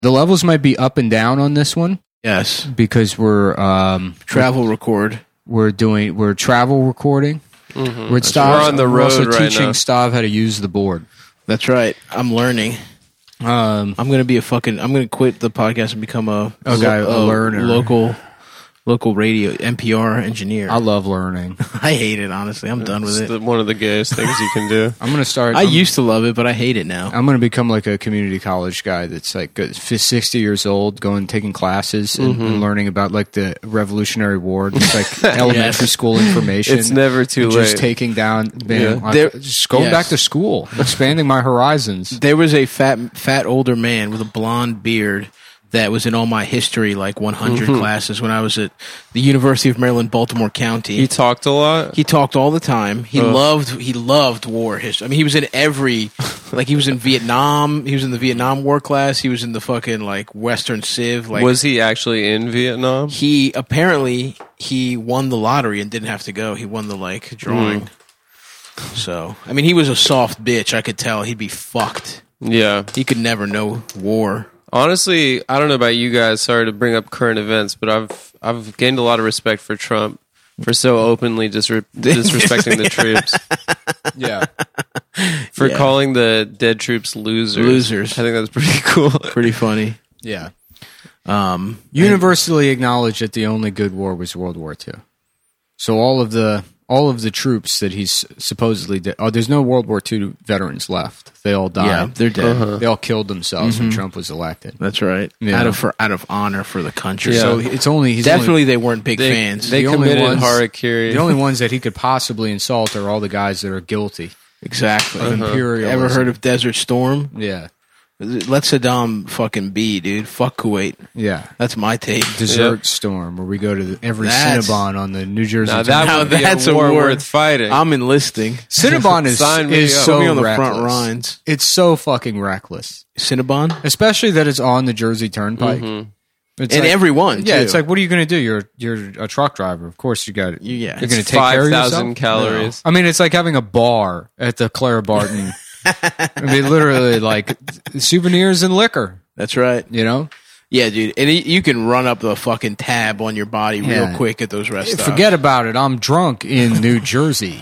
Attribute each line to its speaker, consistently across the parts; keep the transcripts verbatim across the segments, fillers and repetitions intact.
Speaker 1: The levels might be up and down on this one.
Speaker 2: Yes,
Speaker 1: because we're um,
Speaker 2: travel record.
Speaker 1: We're doing we're travel recording.
Speaker 2: Mm-hmm.
Speaker 1: We're, at Stav,
Speaker 3: we're on the road
Speaker 1: we're also
Speaker 3: right
Speaker 1: teaching
Speaker 3: now.
Speaker 1: Stav how to use the board.
Speaker 2: That's right. I'm learning.
Speaker 1: Um,
Speaker 2: I'm gonna be a fucking. I'm gonna quit the podcast and become a
Speaker 1: a, guy, a, a learner,
Speaker 2: local, local radio N P R engineer.
Speaker 1: I love learning.
Speaker 2: I hate it, honestly. I'm done with
Speaker 3: It's
Speaker 2: it.
Speaker 3: the, one of the gayest things you can do.
Speaker 1: I'm gonna start.
Speaker 2: I
Speaker 1: I'm,
Speaker 2: used to love it, but I hate it now.
Speaker 1: I'm gonna become like a community college guy that's like sixty years old, going taking classes and,
Speaker 3: Mm-hmm.
Speaker 1: and learning about like the Revolutionary War. It's like elementary school information.
Speaker 3: It's never too
Speaker 1: and
Speaker 3: late.
Speaker 1: Just taking down, man,
Speaker 3: Yeah.
Speaker 1: I-
Speaker 2: There-
Speaker 1: just going
Speaker 2: yes.
Speaker 1: back to school, expanding my horizons.
Speaker 2: There was a fat, fat older man with a blonde beard that was in all my history, like one hundred
Speaker 3: Mm-hmm.
Speaker 2: classes when I was at the University of Maryland, Baltimore County.
Speaker 3: He talked a lot.
Speaker 2: He talked all the time. He
Speaker 3: Ugh.
Speaker 2: loved he loved war history. I mean, he was in every like he was in Vietnam. He was in the Vietnam War class. He was in the fucking like Western Civ. Like
Speaker 3: Was he actually in Vietnam?
Speaker 2: he apparently he won the lottery and didn't have to go. He won the like drawing.
Speaker 3: Mm.
Speaker 2: So I mean, he was a soft bitch. I could tell he'd be fucked.
Speaker 3: Yeah.
Speaker 2: He could never know war.
Speaker 3: Honestly, I don't know about you guys. Sorry to bring up current events, but I've I've gained a lot of respect for Trump for so openly disre- disrespecting the troops.
Speaker 1: Yeah,
Speaker 3: For
Speaker 2: Yeah.
Speaker 3: calling the dead troops losers.
Speaker 2: Losers.
Speaker 3: I think that's pretty cool.
Speaker 2: Pretty funny.
Speaker 1: yeah.
Speaker 2: Um,
Speaker 1: Universally acknowledged that the only good war was World War Two. So all of the all of the troops that he's supposedly did, oh, there's no World War Two veterans left. They all died.
Speaker 2: yeah, they're dead.
Speaker 3: Uh-huh.
Speaker 1: They all killed themselves when Trump was elected.
Speaker 2: That's right.
Speaker 1: Yeah.
Speaker 2: Out of for out of honor for the country.
Speaker 3: Yeah.
Speaker 1: So it's only he's
Speaker 2: Definitely,
Speaker 1: only,
Speaker 2: they weren't big
Speaker 3: They,
Speaker 2: fans.
Speaker 3: they
Speaker 1: The only
Speaker 3: committed
Speaker 1: ones-
Speaker 3: harakiri.
Speaker 1: the only ones that he could possibly insult are all the guys that are guilty
Speaker 2: exactly.
Speaker 1: of imperialism.
Speaker 2: Ever heard of Desert Storm?
Speaker 1: Yeah,
Speaker 2: Let Saddam fucking be, dude. Fuck Kuwait.
Speaker 1: yeah.
Speaker 2: That's my take.
Speaker 1: Desert
Speaker 3: Yep.
Speaker 1: Storm, where we go to the, every
Speaker 2: That's-
Speaker 1: Cinnabon on the New Jersey.
Speaker 3: now
Speaker 1: Turnpike.
Speaker 3: that
Speaker 2: Now
Speaker 3: would be
Speaker 2: that's
Speaker 3: a
Speaker 2: a
Speaker 3: war
Speaker 2: war.
Speaker 3: worth fighting.
Speaker 2: I'm enlisting.
Speaker 1: Cinnabon is,
Speaker 3: Sign me
Speaker 1: is
Speaker 3: up.
Speaker 1: so
Speaker 2: Put me on the
Speaker 1: reckless.
Speaker 2: front lines.
Speaker 1: It's so fucking reckless,
Speaker 2: Cinnabon?
Speaker 1: especially that it's on the Jersey Turnpike.
Speaker 3: Mm-hmm.
Speaker 1: It's
Speaker 2: And
Speaker 1: like-
Speaker 2: everyone,
Speaker 1: yeah,
Speaker 2: too.
Speaker 1: it's like, what are you going to do? You're you're a truck driver. Of course, you got
Speaker 2: You- yeah.
Speaker 1: You're
Speaker 2: It's
Speaker 1: going to take care of
Speaker 3: five
Speaker 1: yourself.
Speaker 3: thousand calories.
Speaker 1: I mean, it's like having a bar at the Clara Barton. I mean, literally, like souvenirs and liquor.
Speaker 2: That's right.
Speaker 1: You know,
Speaker 2: Yeah, dude. And it, you can run up the fucking tab on your body
Speaker 1: Yeah.
Speaker 2: real quick at those rest stops.
Speaker 1: forget about it. I'm drunk in New Jersey.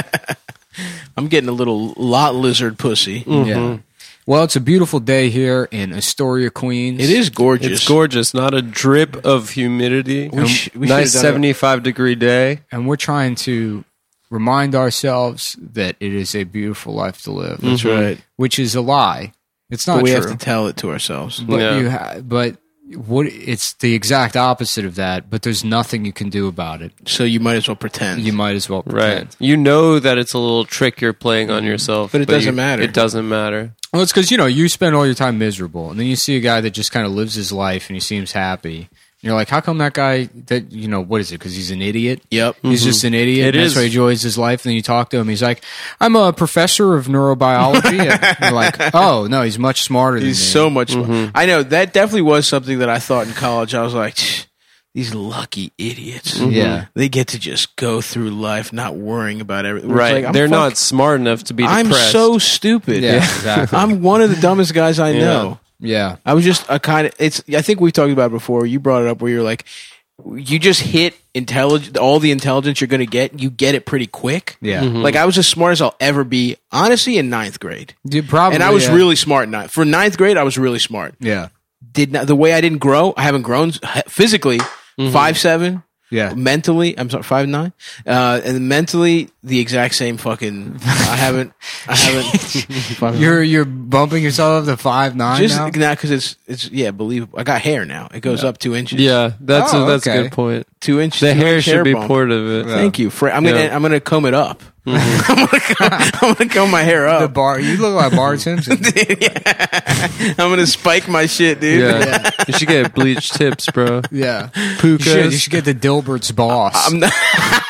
Speaker 2: I'm getting a little lot lizard pussy.
Speaker 1: Yeah. Well, it's a beautiful day here in Astoria, Queens.
Speaker 2: It is gorgeous.
Speaker 3: It's gorgeous. Not a drip of humidity.
Speaker 2: We sh- we
Speaker 3: nice
Speaker 2: should've done
Speaker 3: seventy-five degree day.
Speaker 1: and we're trying to remind ourselves that it is a beautiful life to live.
Speaker 2: That's right.
Speaker 1: Which is a lie. It's not
Speaker 2: But we
Speaker 1: true.
Speaker 2: have to tell it to ourselves.
Speaker 1: But
Speaker 3: Yeah.
Speaker 1: you ha- but what it's the exact opposite of that, but there's nothing you can do about it.
Speaker 2: So you might as well pretend.
Speaker 1: You might as well
Speaker 3: Right.
Speaker 1: pretend.
Speaker 3: You know that it's a little trick you're playing on yourself.
Speaker 2: But it doesn't
Speaker 3: you-
Speaker 2: matter.
Speaker 3: It doesn't matter.
Speaker 1: Well, it's because, you know, you spend all your time miserable, and then you see a guy that just kind of lives his life and he seems happy. And you're like, how come that guy, that, you know, what is it? Because he's an idiot?
Speaker 2: Yep.
Speaker 1: He's just an idiot.
Speaker 3: It
Speaker 1: and That's
Speaker 3: is.
Speaker 1: why he enjoys his life. And then you talk to him. He's like, I'm a professor of neurobiology. And you're like, oh, no, he's much smarter than
Speaker 2: He's
Speaker 1: me.
Speaker 2: so much. I know that definitely was something that I thought in college. I was like, "Tch, these lucky idiots.
Speaker 1: Yeah.
Speaker 2: They get to just go through life not worrying about everything.
Speaker 3: Right.
Speaker 2: Like, I'm
Speaker 3: They're
Speaker 2: fuck-
Speaker 3: not smart enough to be
Speaker 2: I'm
Speaker 3: depressed.
Speaker 2: so stupid.
Speaker 1: Yeah, exactly.
Speaker 2: I'm one of the dumbest guys I know.
Speaker 1: Yeah.
Speaker 2: I was just a kind of. It's. I think we talked about it before. You brought it up where you're like, you just hit intelligence. All the intelligence you're going to get, you get it pretty quick.
Speaker 1: Yeah.
Speaker 2: Like I was as smart as I'll ever be, honestly, in ninth grade.
Speaker 1: You probably,
Speaker 2: And I was
Speaker 1: yeah.
Speaker 2: really smart in ninth. For ninth grade, I was really smart.
Speaker 1: Yeah.
Speaker 2: Did not the way I didn't grow. I haven't grown physically. Five seven.
Speaker 1: Yeah.
Speaker 2: Mentally, I'm sorry, five nine. Uh, and mentally, the exact same fucking. I haven't. I haven't.
Speaker 1: You're you're bumping yourself up to five nine
Speaker 2: just
Speaker 1: now?
Speaker 2: now because it's it's yeah believable. I got hair now. It goes up two inches.
Speaker 3: Yeah, that's
Speaker 1: Oh,
Speaker 3: a, that's
Speaker 1: okay.
Speaker 3: a good point.
Speaker 2: two inches.
Speaker 3: The
Speaker 2: two
Speaker 3: hair
Speaker 2: inch
Speaker 3: should be
Speaker 2: bump.
Speaker 3: part of it.
Speaker 2: Thank you. Fra- I'm gonna
Speaker 3: Yeah.
Speaker 2: I'm gonna comb it up. I'm, gonna comb, I'm gonna comb my hair
Speaker 1: The
Speaker 2: up.
Speaker 1: bar, you look like Bart Simpson.
Speaker 2: I'm gonna spike my shit, dude.
Speaker 3: Yeah, you should get bleached tips, bro.
Speaker 1: Yeah. You
Speaker 3: Pukas.
Speaker 1: should, you should get the Dilbert's boss.
Speaker 2: I'm not.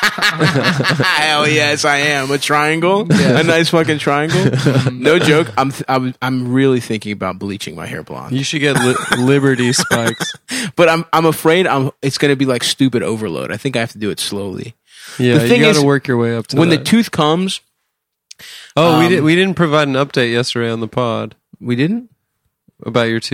Speaker 2: Hell yes, I am a triangle, a nice fucking triangle. No joke. I'm th- I'm I'm really thinking about bleaching my hair blonde,
Speaker 3: You should get li- Liberty spikes.
Speaker 2: but I'm I'm afraid I'm it's gonna be like stupid overload. I think I have to do it slowly.
Speaker 3: Yeah,
Speaker 2: The thing
Speaker 3: you got to
Speaker 2: is,
Speaker 3: work your way up to
Speaker 2: When
Speaker 3: that.
Speaker 2: the tooth comes,
Speaker 3: oh, we
Speaker 2: um,
Speaker 3: did. We didn't provide an update yesterday on the pod
Speaker 2: we didn't.
Speaker 3: about your tooth.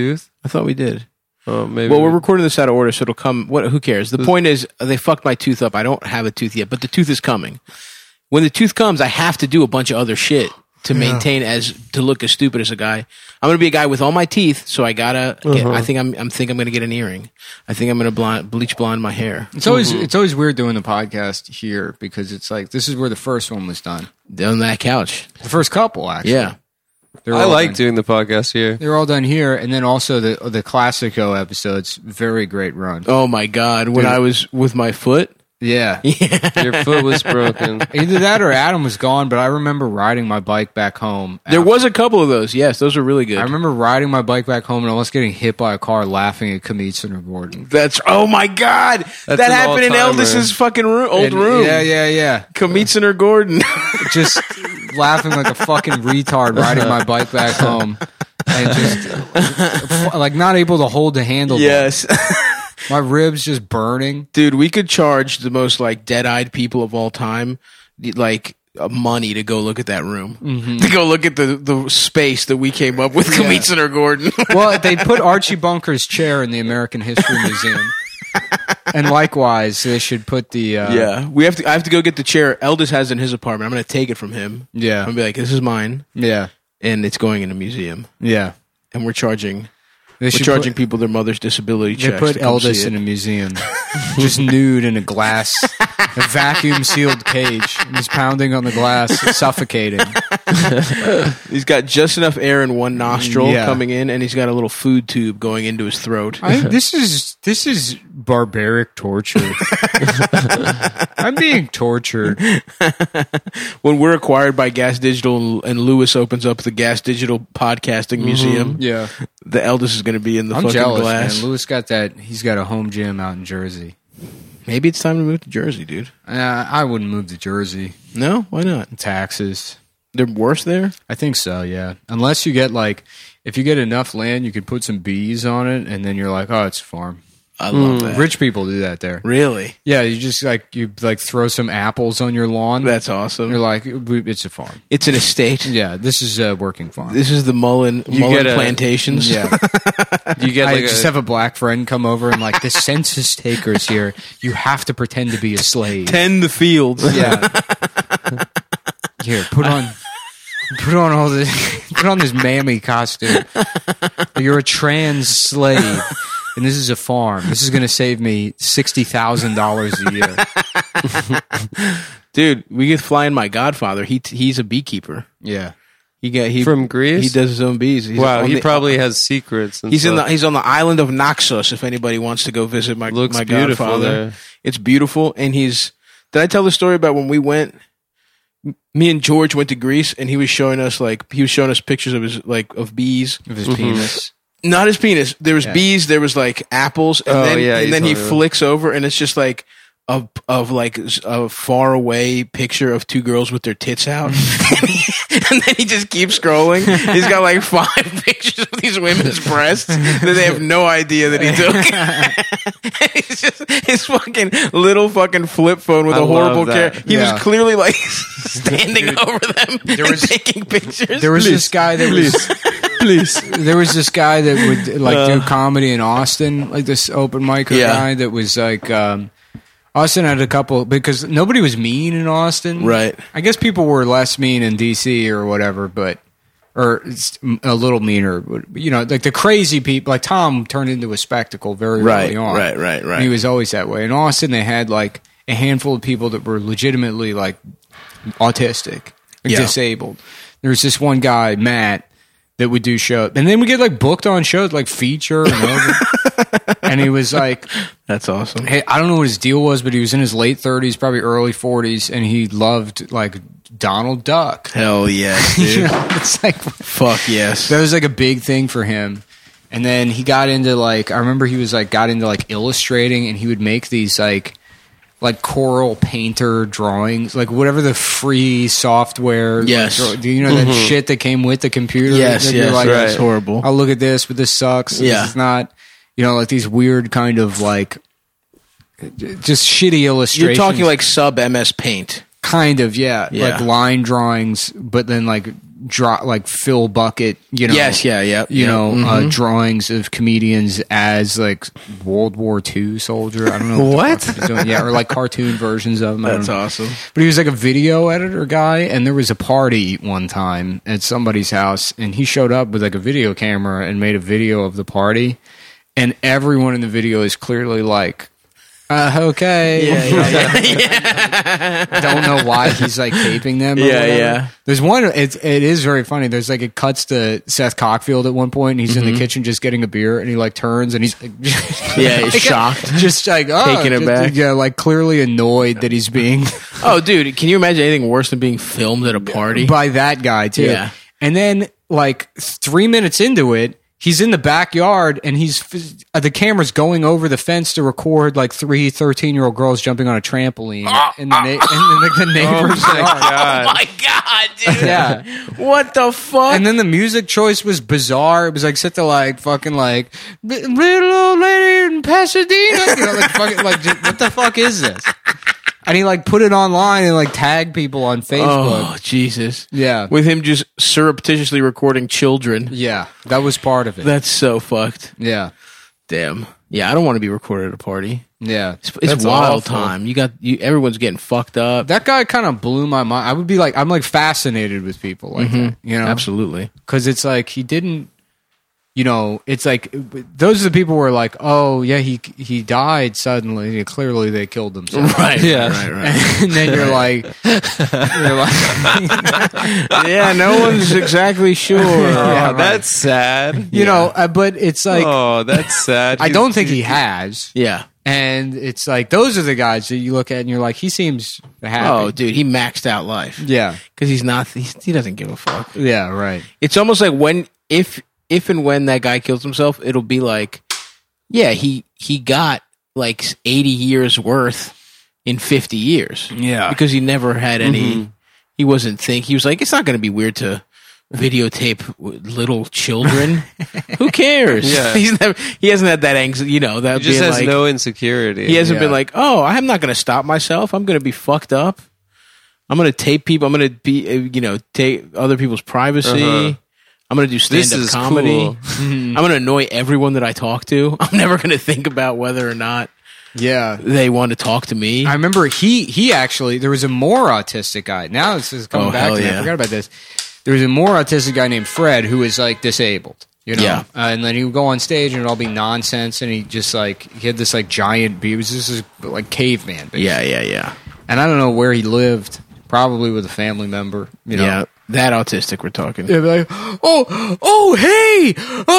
Speaker 2: I thought we did.
Speaker 3: Oh, maybe.
Speaker 2: Well, we're recording this out of order, so it'll come. What? Who cares? The point is, they fucked my tooth up. I don't have a tooth yet, but the tooth is coming. When the tooth comes, I have to do a bunch of other shit to maintain as to look as stupid as a guy. I'm gonna be a guy with all my teeth, so I gotta. Get,
Speaker 3: Uh-huh.
Speaker 2: I think I'm. I'm think I'm gonna get an earring. I think I'm gonna blonde, bleach blonde my hair.
Speaker 1: It's always it's always weird doing the podcast here because it's like this is where the first one was done.
Speaker 2: On that couch.
Speaker 1: The first couple, actually.
Speaker 2: Yeah.
Speaker 1: They're
Speaker 3: I
Speaker 1: all
Speaker 3: like
Speaker 1: done.
Speaker 3: doing the podcast here.
Speaker 1: They're all done here, and then also the the Classico episodes. Very great run.
Speaker 2: Oh my god! When
Speaker 1: Dude.
Speaker 2: I was with my foot.
Speaker 1: Yeah.
Speaker 3: Your foot was broken.
Speaker 1: Either that or Adam was gone, but I remember riding my bike back home.
Speaker 2: There
Speaker 1: after-
Speaker 2: was a couple of those. Yes, those were really good.
Speaker 1: I remember riding my bike back home and almost getting hit by a car laughing at Kamitz and Gordon.
Speaker 2: That's oh my god!
Speaker 3: That's
Speaker 2: that
Speaker 3: an
Speaker 2: happened in
Speaker 3: all-timer.
Speaker 2: Eldis's fucking room, old
Speaker 1: And-
Speaker 2: room.
Speaker 1: Yeah, yeah, yeah.
Speaker 2: Kamitz and Gordon.
Speaker 1: Just laughing like a fucking retard riding my bike back home and just like not able to hold the handle.
Speaker 2: Yes.
Speaker 1: My ribs just burning.
Speaker 2: Dude, we could charge the most like dead-eyed people of all time like uh, money to go look at that room.
Speaker 1: Mm-hmm.
Speaker 2: To go look at the, the space that we came up with Kamitz and Gordon.
Speaker 1: Well, they put Archie Bunker's chair in the American History Museum. And likewise, they should put the uh,
Speaker 2: yeah. We have to I have to go get the chair Eldis has in his apartment. I'm going to take it from him. I'm
Speaker 1: Yeah.
Speaker 2: going to be like, "This is mine."
Speaker 1: Yeah.
Speaker 2: And it's going in a museum.
Speaker 1: Yeah.
Speaker 2: And we're charging
Speaker 1: They
Speaker 2: we're
Speaker 1: should
Speaker 2: charging
Speaker 1: put,
Speaker 2: people their mother's disability
Speaker 1: they
Speaker 2: checks.
Speaker 1: put
Speaker 2: to come see
Speaker 1: Eldis
Speaker 2: it.
Speaker 1: in a museum. Just nude in a glass, a vacuum sealed cage. And he's pounding on the glass, suffocating.
Speaker 2: He's got just enough air in one nostril
Speaker 1: Yeah.
Speaker 2: coming in, and he's got a little food tube going into his throat.
Speaker 1: I, this is this is barbaric torture. I'm being tortured.
Speaker 2: When we're acquired by Gas Digital and Lewis opens up the Gas Digital Podcasting Museum,
Speaker 1: Yeah,
Speaker 2: the Eldest is going to be in the
Speaker 1: I'm
Speaker 2: fucking
Speaker 1: jealous,
Speaker 2: glass.
Speaker 1: man. Lewis got that. He's got a home gym out in Jersey.
Speaker 2: Maybe it's time to move to Jersey, dude.
Speaker 1: Uh, I wouldn't move to Jersey.
Speaker 2: No, why not?
Speaker 1: Taxes.
Speaker 2: They're worse there.
Speaker 1: I think so. Yeah, unless you get like, if you get enough land, you could put some bees on it, and then you're like, oh, it's a farm.
Speaker 2: I love that.
Speaker 1: Rich people do that there.
Speaker 2: Really?
Speaker 1: Yeah, you just like you like throw some apples on your lawn.
Speaker 2: That's awesome.
Speaker 1: You're like, it's a farm.
Speaker 2: It's an estate.
Speaker 1: Yeah, this is a working farm.
Speaker 2: This is the Mullen, Mullen
Speaker 3: get a-
Speaker 2: plantations.
Speaker 1: Yeah.
Speaker 3: You get
Speaker 1: I
Speaker 3: like
Speaker 1: just
Speaker 3: a,
Speaker 1: have a black friend come over and like the census takers here. You have to pretend to be a slave.
Speaker 2: Tend the fields.
Speaker 1: Yeah. Here, put on, put on all this, put on this mammy costume. You're a trans slave, and this is a farm. This is going to save me sixty thousand dollars a year.
Speaker 2: Dude, we could fly in my godfather. He he's a beekeeper.
Speaker 1: Yeah.
Speaker 2: He got he
Speaker 3: From Greece?
Speaker 2: He does his own bees. He's
Speaker 3: wow,
Speaker 2: on
Speaker 3: he
Speaker 2: the-
Speaker 3: probably has secrets. And
Speaker 2: He's in the
Speaker 3: stuff.
Speaker 2: he's on the island of Naxos. If anybody wants to go visit my
Speaker 3: Looks
Speaker 2: my
Speaker 3: beautiful
Speaker 2: godfather,
Speaker 3: there.
Speaker 2: it's beautiful. And he's. Did I tell the story about when we went? Me and George went to Greece, and he was showing us like he was showing us pictures of his like of bees.
Speaker 1: Of his penis.
Speaker 2: Not his penis. There was
Speaker 1: Yeah.
Speaker 2: bees. There was like apples, and
Speaker 3: Oh,
Speaker 2: then
Speaker 3: yeah, you
Speaker 2: and then he
Speaker 3: told me that.
Speaker 2: flicks over, and it's just like a of like a far away picture of two girls with their tits out, and then he just keeps scrolling. He's got like five pictures of these women's breasts that they have no idea that he took. It's just his fucking little fucking flip phone with
Speaker 3: I
Speaker 2: a horrible
Speaker 3: love that.
Speaker 2: camera. He
Speaker 1: Yeah.
Speaker 2: was clearly like standing over them
Speaker 1: There
Speaker 2: and
Speaker 1: was-
Speaker 2: taking pictures.
Speaker 1: There was this guy that was.
Speaker 3: Please.
Speaker 1: There was this guy that would like do comedy in Austin, like this open micer
Speaker 2: Yeah.
Speaker 1: guy that was like. Um, Austin had a couple because nobody was mean in Austin,
Speaker 2: Right.
Speaker 1: I guess people were less mean in D C or whatever, but or it's a little meaner. But, you know, like the crazy people, like Tom turned into a spectacle very
Speaker 2: Right,
Speaker 1: early on.
Speaker 2: right, right, right.
Speaker 1: And he was always that way. In Austin, they had like a handful of people that were legitimately like autistic, or
Speaker 2: Yeah.
Speaker 1: disabled. There was this one guy, Matt, that would do shows, and then we get like booked on shows like Feature and over. And he was like,
Speaker 2: That's awesome.
Speaker 1: hey, I don't know what his deal was, but he was in his late thirties, probably early forties, and he loved like Donald Duck.
Speaker 2: Hell yes,
Speaker 1: You
Speaker 2: dude.
Speaker 1: know, it's like
Speaker 2: Fuck yes.
Speaker 1: that was like a big thing for him. And then he got into like I remember he was like got into like illustrating, and he would make these like like Coral Painter drawings, like whatever the free software. like,
Speaker 2: Yes.
Speaker 1: draw- do you know that shit that came with the computer?
Speaker 2: Yes,
Speaker 1: That you're
Speaker 2: yes,
Speaker 1: like,
Speaker 2: right. It's horrible.
Speaker 1: I'll look at this, but this sucks.
Speaker 2: Yeah.
Speaker 1: This is not. You know, like these weird kind of like just shitty illustrations.
Speaker 2: You're talking like sub M S Paint.
Speaker 1: kind of, yeah,
Speaker 2: Yeah.
Speaker 1: like line drawings, but then like draw like Phil Bucket, you know,
Speaker 2: Yes, yeah, yeah,
Speaker 1: you
Speaker 2: yeah.
Speaker 1: know,
Speaker 2: Mhm.
Speaker 1: uh, drawings of comedians as like World War Two soldier. I don't know
Speaker 3: What?
Speaker 1: the fuck he's doing. Yeah, or like cartoon versions of them. I don't
Speaker 2: That's
Speaker 1: know.
Speaker 2: awesome.
Speaker 1: But he was like a video editor guy, and there was a party one time at somebody's house, and he showed up with like a video camera and made a video of the party, and everyone in the video is clearly like, uh, okay.
Speaker 2: Yeah, yeah,
Speaker 1: Don't know why he's like taping them. Or
Speaker 2: Yeah,
Speaker 1: whatever.
Speaker 2: yeah.
Speaker 1: There's one. It's it is very funny. There's like it cuts to Seth Cockfield at one point. And he's in the kitchen just getting a beer, and he like turns and he's like,
Speaker 2: Yeah, he's shocked.
Speaker 1: just like oh,
Speaker 2: Taking it
Speaker 1: just-
Speaker 2: back.
Speaker 1: Yeah, like clearly annoyed that he's being
Speaker 2: Oh, dude, can you imagine anything worse than being filmed at a party?
Speaker 1: by that guy too.
Speaker 2: Yeah.
Speaker 1: And then like three minutes into it, he's in the backyard and he's uh, the camera's going over the fence to record like three thirteen year old girls jumping on a trampoline in the, na- in the, the neighbor's
Speaker 3: Oh my
Speaker 1: yard.
Speaker 3: God.
Speaker 2: Oh my god, dude!
Speaker 1: Yeah.
Speaker 2: What the fuck?
Speaker 1: And then the music choice was bizarre. It was like set to like fucking like little old lady in Pasadena. You know, like fucking like just, what the fuck is this? And he like put it online and like tagged people on Facebook.
Speaker 2: Oh Jesus!
Speaker 1: Yeah,
Speaker 2: With him just surreptitiously recording children.
Speaker 1: yeah, that was part of it.
Speaker 2: That's so fucked.
Speaker 1: Yeah,
Speaker 2: Damn. Yeah, I don't want to be recorded at a party.
Speaker 1: yeah.
Speaker 2: It's, it's
Speaker 3: That's
Speaker 2: wild
Speaker 3: awful.
Speaker 2: time. You got you. Everyone's getting fucked up.
Speaker 1: That guy kind of blew my mind. I would be like, I'm like fascinated with people like that, you know,
Speaker 2: Absolutely.
Speaker 1: because it's like he didn't. You know, it's like those are the people who are like, oh yeah, he he died suddenly. Clearly, they killed themselves.
Speaker 2: Right.
Speaker 3: Yeah.
Speaker 2: Right. Right.
Speaker 1: And then you're like, you're like,
Speaker 2: Yeah. No one's exactly sure.
Speaker 1: Yeah,
Speaker 3: Oh,
Speaker 1: right.
Speaker 3: that's sad.
Speaker 1: you know, uh, but it's like
Speaker 3: oh, that's sad.
Speaker 1: I don't think he has,
Speaker 2: Yeah.
Speaker 1: and it's like those are the guys that you look at and you're like, he seems happy.
Speaker 2: Oh, dude, he maxed out life
Speaker 1: yeah,
Speaker 2: because he's not. He's, he doesn't give a fuck.
Speaker 1: yeah, right.
Speaker 2: It's almost like when if if and when that guy kills himself, it'll be like, yeah, he he got like eighty years worth in fifty years.
Speaker 1: Yeah.
Speaker 2: because he never had any. He wasn't think. He was like, it's not going to be weird to videotape w- little children. Who cares?
Speaker 3: Yeah.
Speaker 2: He's never. He hasn't had that anxiety. You know that
Speaker 3: He just
Speaker 2: being
Speaker 3: has
Speaker 2: like,
Speaker 3: no insecurity.
Speaker 2: He hasn't
Speaker 1: Yeah.
Speaker 2: been like, oh, I'm not going to stop myself. I'm going to be fucked up. I'm going to tape people. I'm going to be, uh, you know, take other people's privacy.
Speaker 3: Uh-huh.
Speaker 2: I'm going to do stand
Speaker 3: This
Speaker 2: up
Speaker 3: is
Speaker 2: comedy.
Speaker 3: cool.
Speaker 2: I'm going to annoy everyone that I talk to. I'm never going to think about whether or not
Speaker 1: Yeah.
Speaker 2: they want to talk to me.
Speaker 1: I remember he he actually there was a more autistic guy. Now this is coming
Speaker 2: Oh,
Speaker 1: back
Speaker 2: hell
Speaker 1: to me. I
Speaker 2: yeah.
Speaker 1: forgot about this. There was a more autistic guy named Fred who was like disabled. You know,
Speaker 2: Yeah.
Speaker 1: uh, and then he would go on stage and it'd all be nonsense, and he just like he had this like giant beard. He was just this, like caveman. Basically.
Speaker 2: yeah, yeah, yeah.
Speaker 1: And I don't know where he lived. Probably with a family member. You know.
Speaker 2: Yeah, that autistic we're talking.
Speaker 1: They'd be like, oh, oh, hey,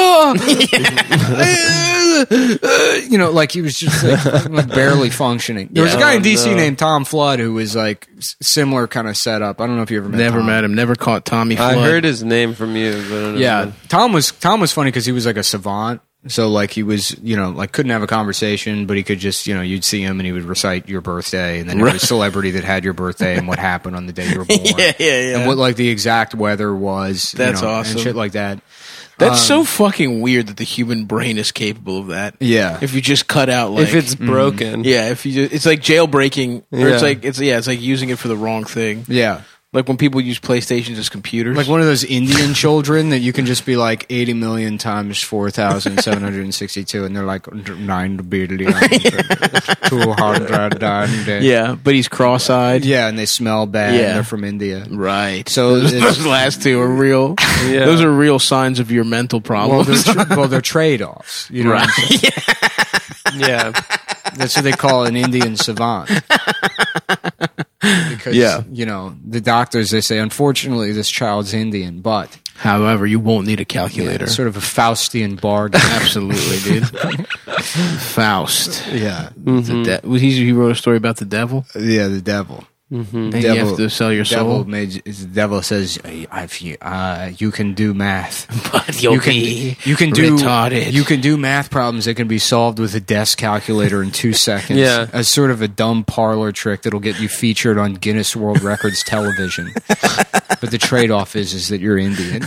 Speaker 1: oh, you know, like he was just like, like barely functioning. There was a
Speaker 2: Yeah.
Speaker 1: guy in
Speaker 3: Oh,
Speaker 1: D C
Speaker 3: no.
Speaker 1: named Tom Flood who was like s- similar kind of setup. I don't know if you ever met.
Speaker 2: Never
Speaker 1: Tom.
Speaker 2: met him. Never caught Tommy
Speaker 3: I
Speaker 2: Flood.
Speaker 3: heard his name from you, but I don't know.
Speaker 1: Yeah, Tom was Tom was funny because he was like a savant. So like he was, you know, like couldn't have a conversation, but he could just, you know, you'd see him and he would recite your birthday and then every
Speaker 2: Right.
Speaker 1: celebrity that had your birthday and what happened on the day you were born.
Speaker 2: Yeah, yeah, yeah.
Speaker 1: And what like the exact weather was. you
Speaker 2: That's
Speaker 1: know,
Speaker 2: awesome.
Speaker 1: And shit like that.
Speaker 2: That's so
Speaker 1: Um,
Speaker 2: fucking weird that the human brain is capable of that.
Speaker 1: Yeah.
Speaker 2: If you just cut out like
Speaker 3: if it's broken.
Speaker 2: yeah, if you just, it's like jailbreaking or it's
Speaker 3: Yeah.
Speaker 2: like it's yeah, it's like using it for the wrong thing.
Speaker 1: Yeah.
Speaker 2: Like when people use PlayStations as computers.
Speaker 1: Like one of those Indian children that you can just be like eighty million times four thousand seven hundred sixty-two, and they're like nine billion, two hundred. And,
Speaker 2: yeah, but he's cross-eyed.
Speaker 1: yeah, and they smell bad.
Speaker 2: Yeah.
Speaker 1: And they're from India.
Speaker 2: Right.
Speaker 1: So
Speaker 2: those,
Speaker 1: it's-
Speaker 2: those last two are real.
Speaker 3: Yeah.
Speaker 2: Those are real signs of your mental
Speaker 1: Well,
Speaker 2: problems.
Speaker 1: they're, tra- well, they're trade-offs. You know, what I'm
Speaker 2: right.
Speaker 1: saying?
Speaker 3: Yeah.
Speaker 1: That's what they call an Indian savant. Because,
Speaker 2: Yeah.
Speaker 1: you know, the doctors, they say, unfortunately, this child's Indian, but
Speaker 2: However, you won't need a
Speaker 1: yeah,
Speaker 2: calculator.
Speaker 1: it's sort of a Faustian bargain.
Speaker 2: Absolutely, dude. Faust.
Speaker 1: yeah.
Speaker 2: The de- he, he wrote a story about the devil.
Speaker 1: Yeah, the devil.
Speaker 2: And you
Speaker 1: Devil-
Speaker 2: have to sell your
Speaker 1: devil
Speaker 2: soul.
Speaker 1: made the devil says I've, uh, you can do math
Speaker 2: But you'll
Speaker 1: you can
Speaker 2: be
Speaker 1: you can do
Speaker 2: retarded.
Speaker 1: you can do math problems that can be solved with a desk calculator in two seconds.
Speaker 3: Yeah.
Speaker 1: As sort of a dumb parlor trick that'll get you featured on Guinness World Records television. But the trade-off is is that you're Indian.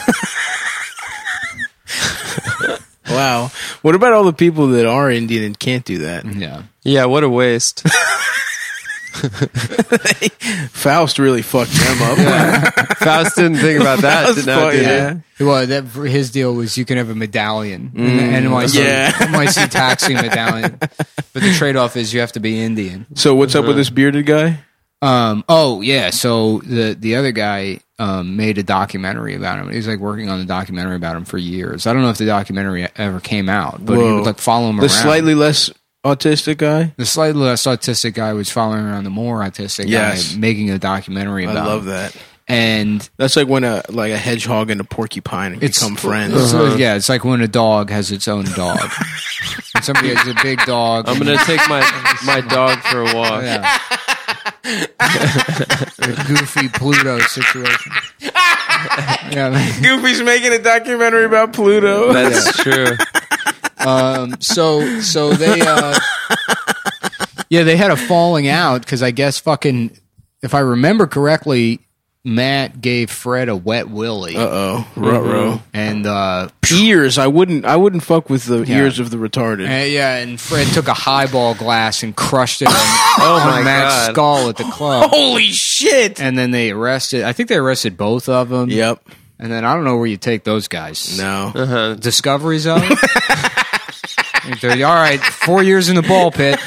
Speaker 2: Wow. What about all the people that are Indian and can't do that?
Speaker 1: Yeah.
Speaker 3: Yeah, what a waste.
Speaker 2: Faust really fucked them up.
Speaker 3: Faust didn't think about that.
Speaker 2: Faust
Speaker 3: Did not,
Speaker 2: fuck-
Speaker 3: did he?
Speaker 2: yeah.
Speaker 1: Well, that his deal was you can have a medallion, an N Y C,
Speaker 2: Yeah.
Speaker 1: N Y C taxi medallion, but the trade off is you have to be Indian.
Speaker 2: So what's up with this bearded guy?
Speaker 1: Um. Oh yeah. So the the other guy um made a documentary about him. He was like working on the documentary about him for years. I don't know if the documentary ever came out, but he
Speaker 2: Whoa.
Speaker 1: would like follow him
Speaker 2: The
Speaker 1: around.
Speaker 2: slightly less autistic guy?
Speaker 1: the slightly less autistic guy was following around the more autistic
Speaker 2: Yes.
Speaker 1: guy, making a documentary
Speaker 2: I
Speaker 1: about.
Speaker 2: love
Speaker 1: him.
Speaker 2: that.
Speaker 1: And
Speaker 2: That's like when a like a hedgehog and a porcupine
Speaker 1: it's
Speaker 2: become friends.
Speaker 1: it's- uh, yeah, it's like when a dog has its own dog. When somebody has a big dog.
Speaker 3: I'm gonna take my my dog for a walk.
Speaker 1: Yeah. A goofy Pluto situation. Yeah, man.
Speaker 2: Goofy's making a documentary about Pluto.
Speaker 3: That's true.
Speaker 1: Um, so so they uh, yeah, they had a falling out because I guess fucking if I remember correctly, Matt gave Fred a wet willy.
Speaker 2: Uh oh, ruh-roh.
Speaker 1: And uh,
Speaker 2: Ears. I wouldn't. I wouldn't fuck with the
Speaker 1: Yeah.
Speaker 2: ears of the retarded.
Speaker 1: Uh, yeah, and Fred took a highball glass and crushed it on,
Speaker 3: Oh
Speaker 1: on
Speaker 3: my
Speaker 1: Matt's
Speaker 3: God.
Speaker 1: skull at the club.
Speaker 2: Holy shit!
Speaker 1: And then they arrested. I think they arrested both of them.
Speaker 2: Yep.
Speaker 1: And then I don't know where you take those guys.
Speaker 2: No.
Speaker 3: Uh-huh.
Speaker 1: Discovery Zone. They're, all right, four years in the ball pit.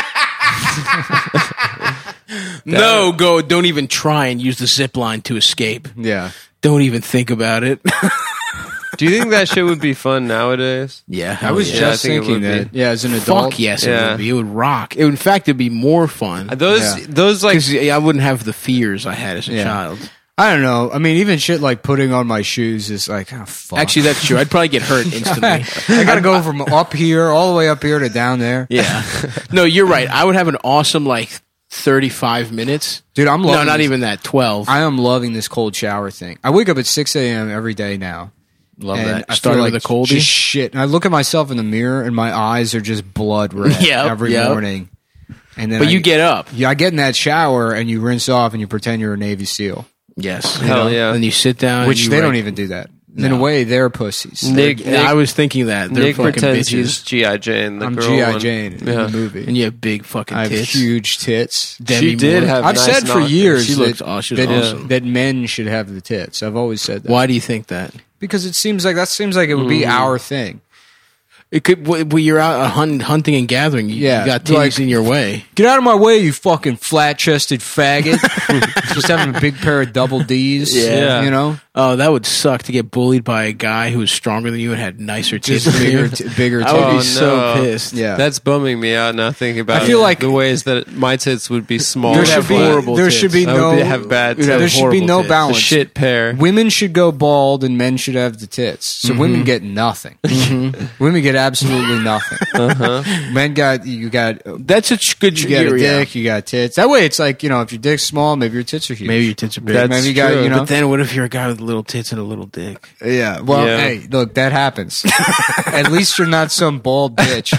Speaker 2: No. Go. Don't even try and use the zip line to escape.
Speaker 1: Yeah.
Speaker 2: Don't even think about it.
Speaker 3: Do you think that shit would be fun nowadays?
Speaker 2: yeah.
Speaker 1: I was
Speaker 3: yeah,
Speaker 1: just
Speaker 3: I think it
Speaker 1: thinking
Speaker 3: would
Speaker 1: that. Yeah, as an adult.
Speaker 2: Fuck yes,
Speaker 3: Yeah.
Speaker 2: it would be. It would rock. It, in fact, it'd be more fun.
Speaker 3: Those
Speaker 1: Yeah.
Speaker 3: those like
Speaker 2: Because I wouldn't have the fears I had as a
Speaker 1: Yeah.
Speaker 2: child.
Speaker 1: I don't know. I mean, even shit like putting on my shoes is like, oh, fuck.
Speaker 2: Actually, that's true. I'd probably get hurt instantly.
Speaker 1: I got to go from up here all the way up here to down there.
Speaker 2: Yeah. No, you're right. I would have an awesome, like, thirty-five minutes.
Speaker 1: Dude, I'm loving
Speaker 2: No, not
Speaker 1: this.
Speaker 2: even that. twelve.
Speaker 1: I am loving this cold shower thing. I wake up at six a.m. every day now.
Speaker 2: Love
Speaker 1: and
Speaker 2: that.
Speaker 1: I
Speaker 2: Started
Speaker 1: feel like
Speaker 2: with a coldie.
Speaker 1: just shit. And I look at myself in the mirror and my eyes are just blood red
Speaker 2: Yep,
Speaker 1: every
Speaker 2: yep.
Speaker 1: morning. And then
Speaker 2: But
Speaker 1: I,
Speaker 2: you get up.
Speaker 1: yeah, I get in that shower and you rinse off and you pretend you're a Navy SEAL.
Speaker 2: Yes.
Speaker 3: Hell yeah.
Speaker 2: Then you sit down.
Speaker 1: Which
Speaker 2: and you
Speaker 1: they don't
Speaker 2: write-
Speaker 1: even do that. In a way, they're pussies.
Speaker 3: Nick,
Speaker 2: Yeah,
Speaker 3: Nick,
Speaker 2: I was thinking that. They're
Speaker 3: Nick
Speaker 2: fucking
Speaker 3: pretends
Speaker 2: bitches.
Speaker 3: he's G I Jane. The
Speaker 1: I'm
Speaker 3: girl
Speaker 1: G I
Speaker 3: one.
Speaker 1: Jane in
Speaker 3: Yeah.
Speaker 1: the movie.
Speaker 2: And you have big fucking
Speaker 1: I have
Speaker 2: tits.
Speaker 1: huge tits.
Speaker 2: Demi
Speaker 3: She did
Speaker 2: Moore.
Speaker 3: have
Speaker 1: I've
Speaker 3: nice
Speaker 1: said for
Speaker 3: knockers.
Speaker 1: years
Speaker 2: She
Speaker 1: that,
Speaker 2: looks aw- she was
Speaker 1: that,
Speaker 2: awesome.
Speaker 1: that men should have the tits. I've always said that.
Speaker 2: Why do you think that?
Speaker 1: Because it seems like that seems like it would be our thing.
Speaker 2: It could. When you're out uh, hunt, hunting and gathering, you,
Speaker 1: Yeah,
Speaker 2: you got titties
Speaker 1: like-
Speaker 2: in your way.
Speaker 1: Get out of my way, you fucking flat-chested faggot. Just having a big pair of double D's.
Speaker 3: Yeah.
Speaker 1: You know?
Speaker 2: Oh, that would suck to get bullied by a guy who was stronger than you and had nicer tits
Speaker 1: Just
Speaker 2: than you.
Speaker 1: bigger, t- bigger
Speaker 2: I would
Speaker 3: Oh,
Speaker 2: be
Speaker 1: titties.
Speaker 2: so
Speaker 3: no.
Speaker 2: pissed.
Speaker 1: Yeah.
Speaker 3: That's bumming me out now thinking about
Speaker 1: I feel
Speaker 3: it.
Speaker 1: like-
Speaker 3: the ways that my tits would be small.
Speaker 1: There
Speaker 2: You'd
Speaker 1: should
Speaker 2: have
Speaker 1: be
Speaker 2: horrible
Speaker 1: there
Speaker 2: tits.
Speaker 1: should be
Speaker 3: I
Speaker 1: no
Speaker 3: would have bad
Speaker 2: You'd have
Speaker 1: there
Speaker 3: tits.
Speaker 1: should be
Speaker 2: horrible
Speaker 1: no
Speaker 2: tits.
Speaker 3: A
Speaker 1: balance.
Speaker 3: shit pair.
Speaker 1: Women should go bald and men should have the tits. So women get nothing. Women get absolutely nothing.
Speaker 3: Uh-huh.
Speaker 1: Men got you got
Speaker 2: That's a ch- good.
Speaker 1: you got a
Speaker 2: yeah.
Speaker 1: dick, you got tits. That way, it's like you know, if your dick's small, maybe your tits are huge.
Speaker 2: Maybe your tits are big.
Speaker 3: That's
Speaker 1: maybe you got
Speaker 3: true.
Speaker 1: you know.
Speaker 2: But then, what if you're a guy with little tits and a little dick?
Speaker 1: Yeah. Well,
Speaker 3: Yeah.
Speaker 1: hey, look, that happens. At least you're not some bald bitch.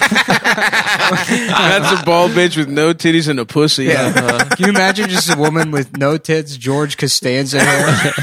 Speaker 2: That's a bald bitch with no titties and a pussy.
Speaker 1: Yeah. Can you imagine just a woman with no tits, George Costanza hair?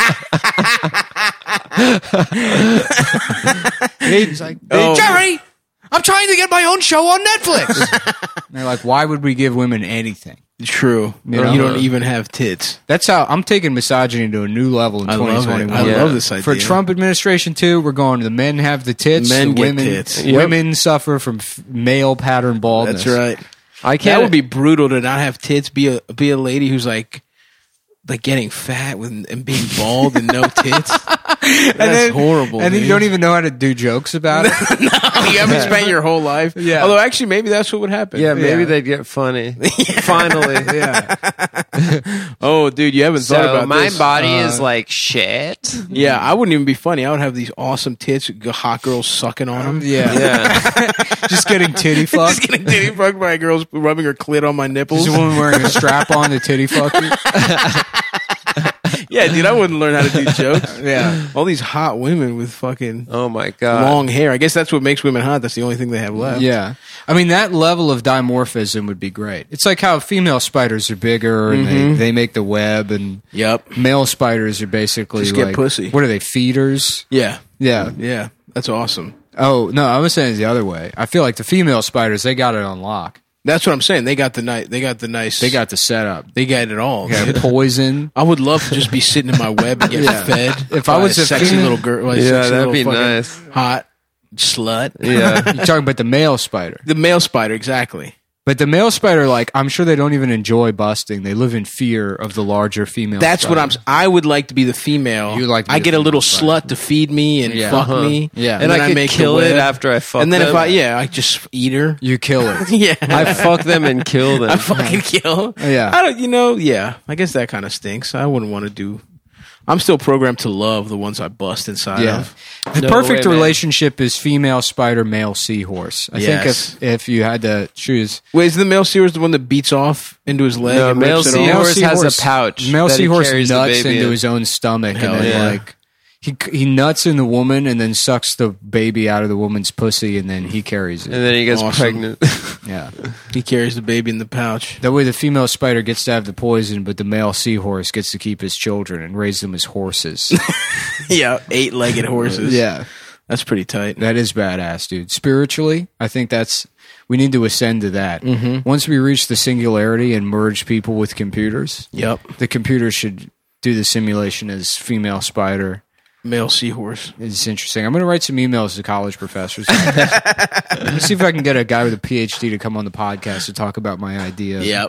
Speaker 1: He's like, hey,
Speaker 2: Oh.
Speaker 1: Jerry, I'm trying to get my own show on Netflix. And they're like, why would we give women anything?
Speaker 2: True.
Speaker 1: You know?
Speaker 2: You don't even have tits.
Speaker 1: That's how I'm taking misogyny to a new level in
Speaker 2: I love
Speaker 1: twenty
Speaker 2: it.
Speaker 1: twenty-one.
Speaker 2: I
Speaker 3: Yeah.
Speaker 2: love this idea.
Speaker 1: For Trump administration too, we're going to the men have the tits,
Speaker 2: Men
Speaker 1: the
Speaker 2: get
Speaker 1: women,
Speaker 2: tits.
Speaker 3: Yep.
Speaker 1: women suffer from f- male pattern baldness.
Speaker 2: That's right.
Speaker 3: I
Speaker 2: That
Speaker 3: can't.
Speaker 2: would be brutal to not have tits. Be a be a lady who's like like getting fat with and being bald and no tits. That's
Speaker 1: then-
Speaker 2: horrible.
Speaker 1: And
Speaker 2: dude.
Speaker 1: you don't even know how to do jokes about it.
Speaker 2: you haven't spent your whole life.
Speaker 1: Yeah.
Speaker 2: Although actually, maybe that's what would happen.
Speaker 3: yeah, maybe
Speaker 1: Yeah.
Speaker 3: they'd get funny. Finally.
Speaker 1: Yeah.
Speaker 2: Oh, dude, you haven't thought about this.
Speaker 1: Uh,
Speaker 3: like shit.
Speaker 2: Yeah, I wouldn't even be funny. I would have these awesome tits, g- hot girls sucking on them.
Speaker 1: Yeah.
Speaker 3: Yeah.
Speaker 1: Just getting titty fucked.
Speaker 2: Just getting titty fucked by girls rubbing her clit on my nipples.
Speaker 1: Just a woman wearing a strap on to titty fuck you.
Speaker 2: Yeah, dude, I wouldn't learn how to do jokes.
Speaker 1: Yeah.
Speaker 2: All these hot women with fucking
Speaker 3: Oh my god.
Speaker 2: long hair. I guess that's what makes women hot. That's the only thing they have left.
Speaker 1: Yeah. I mean, that level of dimorphism would be great. It's like how female spiders are bigger and they, they make the web, and
Speaker 2: Yep.
Speaker 1: male spiders are basically
Speaker 2: Just get
Speaker 1: like,
Speaker 2: pussy.
Speaker 1: what are they, feeders?
Speaker 2: Yeah.
Speaker 1: Yeah.
Speaker 2: Yeah. That's awesome.
Speaker 1: Oh, no, I was saying it the other way. I feel like the female spiders, they got it on lock.
Speaker 2: That's what I'm saying. They got the nice. They got the nice.
Speaker 1: They got the setup.
Speaker 2: They got it all.
Speaker 1: They got
Speaker 2: dude.
Speaker 1: poison.
Speaker 2: I would love to just be sitting in my web and get
Speaker 1: Yeah.
Speaker 2: fed.
Speaker 1: If I
Speaker 2: by
Speaker 1: was
Speaker 2: a
Speaker 1: a
Speaker 2: sexy
Speaker 1: female-
Speaker 2: little girl, like
Speaker 3: Yeah,
Speaker 2: sexy
Speaker 3: that'd
Speaker 2: little
Speaker 3: be
Speaker 2: fucking
Speaker 3: nice.
Speaker 2: hot slut.
Speaker 3: Yeah.
Speaker 1: You're talking about the male spider.
Speaker 2: The male spider, exactly.
Speaker 1: But the male spider, like, I'm sure they don't even enjoy busting. They live in fear of the larger female
Speaker 2: That's
Speaker 1: spider.
Speaker 2: what I'm. s- I would like to be the female.
Speaker 1: You would like to be
Speaker 2: I
Speaker 1: the
Speaker 2: get a
Speaker 1: female
Speaker 2: little
Speaker 1: spider.
Speaker 2: slut to feed me and
Speaker 1: Yeah.
Speaker 2: fuck
Speaker 3: Uh-huh.
Speaker 2: me.
Speaker 1: Yeah.
Speaker 3: And
Speaker 2: then
Speaker 3: I could
Speaker 2: make the
Speaker 3: kill it
Speaker 2: web.
Speaker 3: after I fuck
Speaker 2: And then
Speaker 3: them.
Speaker 2: if I, yeah, I just eat her.
Speaker 1: You kill it.
Speaker 2: Yeah,
Speaker 3: I fuck them and kill them.
Speaker 2: I fucking kill.
Speaker 1: Yeah.
Speaker 2: I don't. You know. Yeah. I guess that kind of stinks. I wouldn't want to do. I'm still programmed to love the ones I bust inside
Speaker 1: Yeah.
Speaker 2: of.
Speaker 1: The
Speaker 3: No
Speaker 1: perfect
Speaker 3: way, man.
Speaker 1: relationship is female spider, male seahorse. I
Speaker 2: Yes.
Speaker 1: think if if you had to choose,
Speaker 2: Wait, is the male seahorse the one that beats off into his leg?
Speaker 3: No,
Speaker 2: and
Speaker 3: male
Speaker 2: rips it off?
Speaker 3: seahorse has a pouch
Speaker 1: Male
Speaker 3: that he
Speaker 1: seahorse
Speaker 3: carries the
Speaker 1: nuts
Speaker 3: baby
Speaker 1: into
Speaker 3: in.
Speaker 1: his own stomach,
Speaker 2: Hell
Speaker 1: and then
Speaker 3: yeah.
Speaker 1: like he he nuts in the woman, and then sucks the baby out of the woman's pussy, and then he carries it.
Speaker 3: And then he gets
Speaker 2: Awesome.
Speaker 3: pregnant.
Speaker 1: yeah,
Speaker 2: He carries the baby in the pouch.
Speaker 1: that way the female spider gets to have the poison, but the male seahorse gets to keep his children and raise them as horses.
Speaker 2: Yeah, eight-legged horses.
Speaker 1: yeah,
Speaker 2: That's pretty tight.
Speaker 1: that is badass, dude. Spiritually, I think that's we need to ascend to that.
Speaker 2: Mm-hmm.
Speaker 1: Once we reach the singularity and merge people with computers,
Speaker 2: Yep.
Speaker 1: the computer should do the simulation as female spider.
Speaker 2: Male seahorse.
Speaker 1: It's interesting. I'm going to write some emails to college professors. Let me see if I can get a guy with a P H D to come on the podcast to talk about my idea.
Speaker 2: Yep.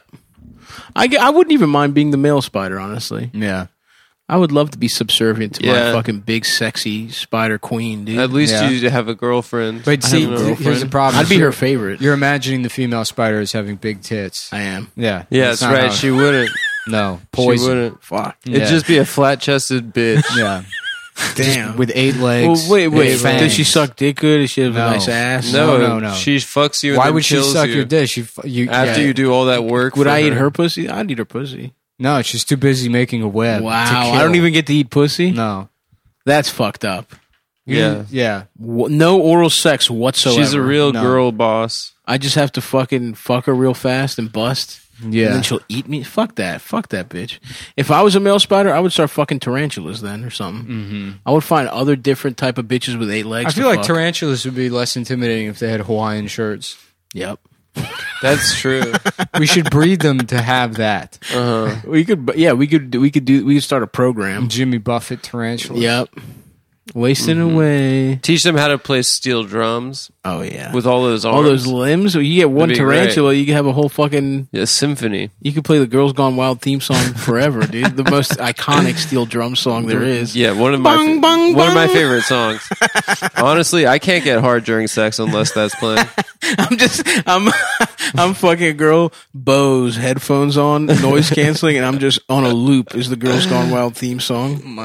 Speaker 2: I, g- I wouldn't even mind being the male spider, honestly.
Speaker 1: Yeah.
Speaker 2: I would love to be subservient to my
Speaker 3: Yeah.
Speaker 2: fucking big, sexy spider queen, dude.
Speaker 3: At least
Speaker 1: Yeah.
Speaker 3: you have a girlfriend.
Speaker 1: But
Speaker 2: I
Speaker 1: see,
Speaker 2: have a
Speaker 1: th- here's
Speaker 2: girlfriend.
Speaker 1: the problem.
Speaker 2: I'd be
Speaker 1: You're-
Speaker 2: her favorite.
Speaker 1: You're imagining the female spider as having big tits.
Speaker 2: I am.
Speaker 1: Yeah.
Speaker 3: Yeah,
Speaker 1: That's
Speaker 3: that's
Speaker 1: not
Speaker 3: right.
Speaker 1: how-
Speaker 3: She wouldn't.
Speaker 1: no.
Speaker 3: She
Speaker 1: Poison.
Speaker 3: wouldn't.
Speaker 2: Fuck.
Speaker 1: Yeah.
Speaker 3: It'd just be a flat chested bitch.
Speaker 1: Yeah.
Speaker 2: Damn.
Speaker 1: With eight
Speaker 2: well,
Speaker 1: legs.
Speaker 2: wait, wait.
Speaker 1: eight fangs.
Speaker 2: Does she suck dick good? Does she have
Speaker 1: No.
Speaker 2: a nice ass?
Speaker 3: No,
Speaker 1: no, no.
Speaker 3: She fucks you. And
Speaker 1: Why
Speaker 3: then
Speaker 1: would she
Speaker 3: kills
Speaker 1: suck
Speaker 3: you
Speaker 1: your dick? She, f- you,
Speaker 3: after
Speaker 1: yeah.
Speaker 3: you do all that work?
Speaker 2: Would
Speaker 3: for
Speaker 2: I eat
Speaker 3: her?
Speaker 2: her pussy? I'd eat her pussy.
Speaker 1: No, she's too busy making a web. to
Speaker 2: Wow.
Speaker 1: kill.
Speaker 2: I don't even get to eat pussy?
Speaker 1: No.
Speaker 2: That's fucked up.
Speaker 3: Yeah,
Speaker 1: Yeah.
Speaker 2: Wh- No oral sex whatsoever.
Speaker 3: she's a real
Speaker 1: No.
Speaker 3: girl boss.
Speaker 2: I just have to fucking fuck her real fast and bust.
Speaker 1: Yeah.
Speaker 2: And then she'll eat me. Fuck that. Fuck that bitch. If I was a male spider, I would start fucking tarantulas then or something. Mm-hmm. I would find other different type of bitches with eight legs.
Speaker 1: I feel
Speaker 2: to
Speaker 1: like
Speaker 2: fuck.
Speaker 1: tarantulas would be less intimidating if they had Hawaiian shirts.
Speaker 2: Yep.
Speaker 3: That's true.
Speaker 1: We should breed them to have that.
Speaker 3: Uh-huh.
Speaker 2: We could, yeah, we could, we could do, we could start a program.
Speaker 1: Jimmy Buffett tarantulas.
Speaker 2: Yep. Wasting away.
Speaker 3: Teach them how to play steel drums
Speaker 2: Oh yeah.
Speaker 3: with all those arms.
Speaker 2: all those limbs. You get one
Speaker 3: That'd be
Speaker 2: tarantula, you can have a whole fucking.
Speaker 3: yeah, symphony.
Speaker 2: You could play the Girls Gone Wild theme song forever, dude. The most iconic steel drum song there is.
Speaker 3: Yeah, one of my
Speaker 2: Bong,
Speaker 3: fa-
Speaker 2: bong,
Speaker 3: one of my
Speaker 2: bong.
Speaker 3: favorite songs. Honestly, I can't get hard during sex unless that's playing.
Speaker 2: I'm just I'm I'm fucking a girl, Bose headphones on, noise canceling, and I'm just on a loop is the Girls Gone Wild theme song.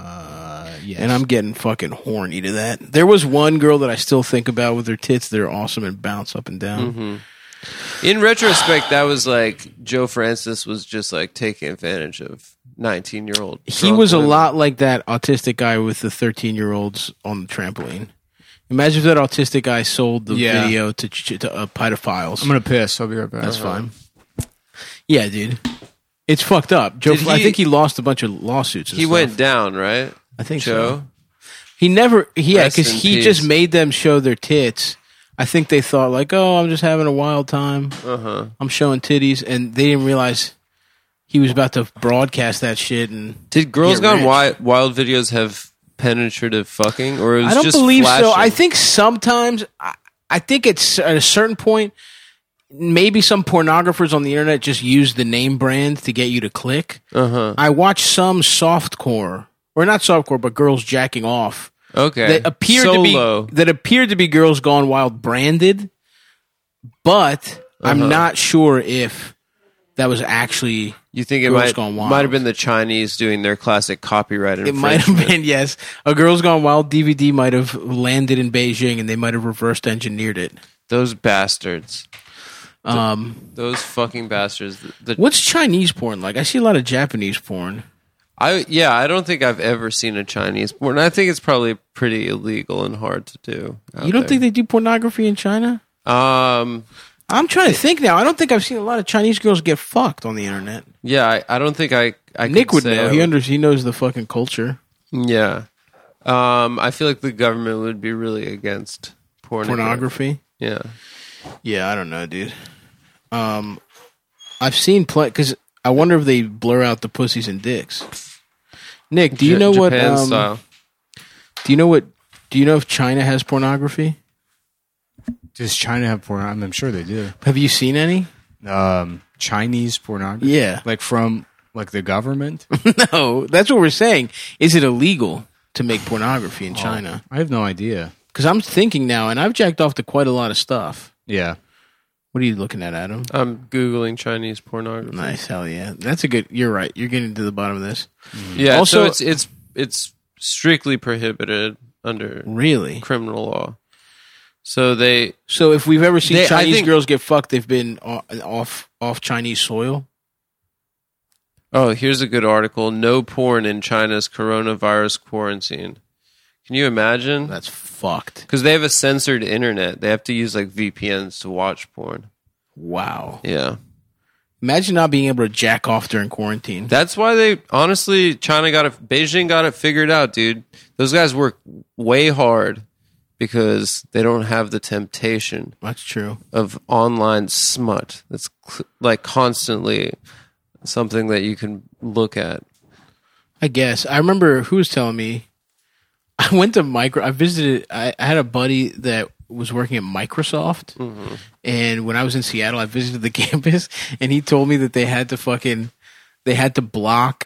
Speaker 1: Uh, yes.
Speaker 2: And I'm getting fucking horny to that. There was one girl that I still think about with her tits. They're awesome and bounce up and down.
Speaker 3: Mm-hmm. In retrospect, that was like Joe Francis was just like taking advantage of nineteen year old.
Speaker 2: He was a lot like that autistic guy with the thirteen year olds on the trampoline. Imagine if that autistic guy sold the
Speaker 1: Yeah.
Speaker 2: video to, ch- to uh, pedophiles.
Speaker 1: I'm gonna piss. I'll be right back.
Speaker 2: That's fine. Yeah, dude. It's fucked up. Joe,
Speaker 3: Did
Speaker 2: I
Speaker 3: he-
Speaker 2: think he lost a bunch of lawsuits. And
Speaker 3: He
Speaker 2: stuff.
Speaker 3: went down, right?
Speaker 2: I think
Speaker 3: Joe.
Speaker 2: so. He never, yeah,
Speaker 3: Rest
Speaker 2: because
Speaker 3: in
Speaker 2: he
Speaker 3: peace.
Speaker 2: just made them show their tits. I think they thought like, oh, I'm just having a wild time.
Speaker 3: Uh huh.
Speaker 2: I'm showing titties, and they didn't realize he was about to broadcast that shit. And
Speaker 3: Did Girls
Speaker 2: Get
Speaker 3: Gone
Speaker 2: rich.
Speaker 3: Wild, Wild videos have penetrative fucking, or it was
Speaker 2: I don't
Speaker 3: just
Speaker 2: believe so.
Speaker 3: flashing?
Speaker 2: I think sometimes, I, I think it's at a certain point, maybe some pornographers on the internet just use the name brand to get you to click.
Speaker 3: Uh huh.
Speaker 2: I watch some softcore, or not softcore, but girls jacking off.
Speaker 3: Okay.
Speaker 2: That appeared
Speaker 3: Solo.
Speaker 2: to be that appeared to be Girls Gone Wild branded, but I'm
Speaker 3: Uh-huh.
Speaker 2: not sure if that was actually.
Speaker 3: You think it
Speaker 2: Girls
Speaker 3: might
Speaker 2: Gone Wild.
Speaker 3: might have been the Chinese doing their classic copyright
Speaker 2: It might have
Speaker 3: infringement?
Speaker 2: been, yes, a Girls Gone Wild D V D might have landed in Beijing, and they might have reversed engineered it.
Speaker 3: Those bastards.
Speaker 2: Um,
Speaker 3: Those fucking bastards. The,
Speaker 2: what's Chinese porn like? I see a lot of Japanese porn.
Speaker 3: I yeah, I don't think I've ever seen a Chinese porn. I think it's probably pretty illegal and hard to do. out
Speaker 2: You don't
Speaker 3: there.
Speaker 2: think they do pornography in China?
Speaker 3: Um.
Speaker 2: I'm trying to think now. I don't think I've seen a lot of Chinese girls get fucked on the internet.
Speaker 3: Yeah, I, I don't think I. I
Speaker 2: Nick
Speaker 3: could
Speaker 2: would
Speaker 3: say
Speaker 2: know.
Speaker 3: I
Speaker 2: He
Speaker 3: would-
Speaker 2: under, he knows the fucking culture.
Speaker 3: Yeah. Um. I feel like the government would be really against pornography.
Speaker 2: Pornography.
Speaker 3: Yeah.
Speaker 2: Yeah, I don't know, dude. Um, I've seen play because I wonder if they blur out the pussies and dicks. Nick, do you
Speaker 3: J-
Speaker 2: know what?
Speaker 3: Japan
Speaker 2: Um,
Speaker 3: style.
Speaker 2: do you know what? Do you know if China has pornography?
Speaker 1: Does China have pornography? I'm sure they do.
Speaker 2: Have you seen any?
Speaker 1: Um, Chinese pornography?
Speaker 2: Yeah.
Speaker 1: Like from like the government?
Speaker 2: No, that's what we're saying. Is it illegal to make pornography in China?
Speaker 1: I have no idea.
Speaker 2: Because I'm thinking now, and I've jacked off to quite a lot of stuff.
Speaker 1: Yeah.
Speaker 2: What are you looking at, Adam?
Speaker 3: I'm googling Chinese pornography.
Speaker 2: Nice, hell yeah. That's a good. You're right. You're getting to the bottom of this.
Speaker 3: Yeah.
Speaker 2: Also-
Speaker 3: so it's it's it's strictly prohibited under
Speaker 2: Really?
Speaker 3: criminal law. So they
Speaker 2: So if we've ever seen
Speaker 3: They- I
Speaker 2: Chinese
Speaker 3: think-
Speaker 2: girls get fucked, they've been o- off off Chinese soil.
Speaker 3: Oh, here's a good article. No porn in China's coronavirus quarantine. Can you imagine?
Speaker 2: That's fucked.
Speaker 3: Because they have a censored internet. They have to use like V P Ns to watch porn.
Speaker 2: Wow.
Speaker 3: Yeah.
Speaker 2: Imagine not being able to jack off during quarantine.
Speaker 3: That's why they, honestly, China got it, Beijing got it figured out, dude. Those guys work way hard because they don't have the temptation
Speaker 2: That's true.
Speaker 3: of online smut. That's cl- like constantly something that you can look at.
Speaker 2: I guess. I remember who was telling me. I went to micro. I visited. I, I had a buddy that was working at Microsoft,
Speaker 3: Mm-hmm.
Speaker 2: and when I was in Seattle, I visited the campus, and he told me that they had to fucking, they had to block,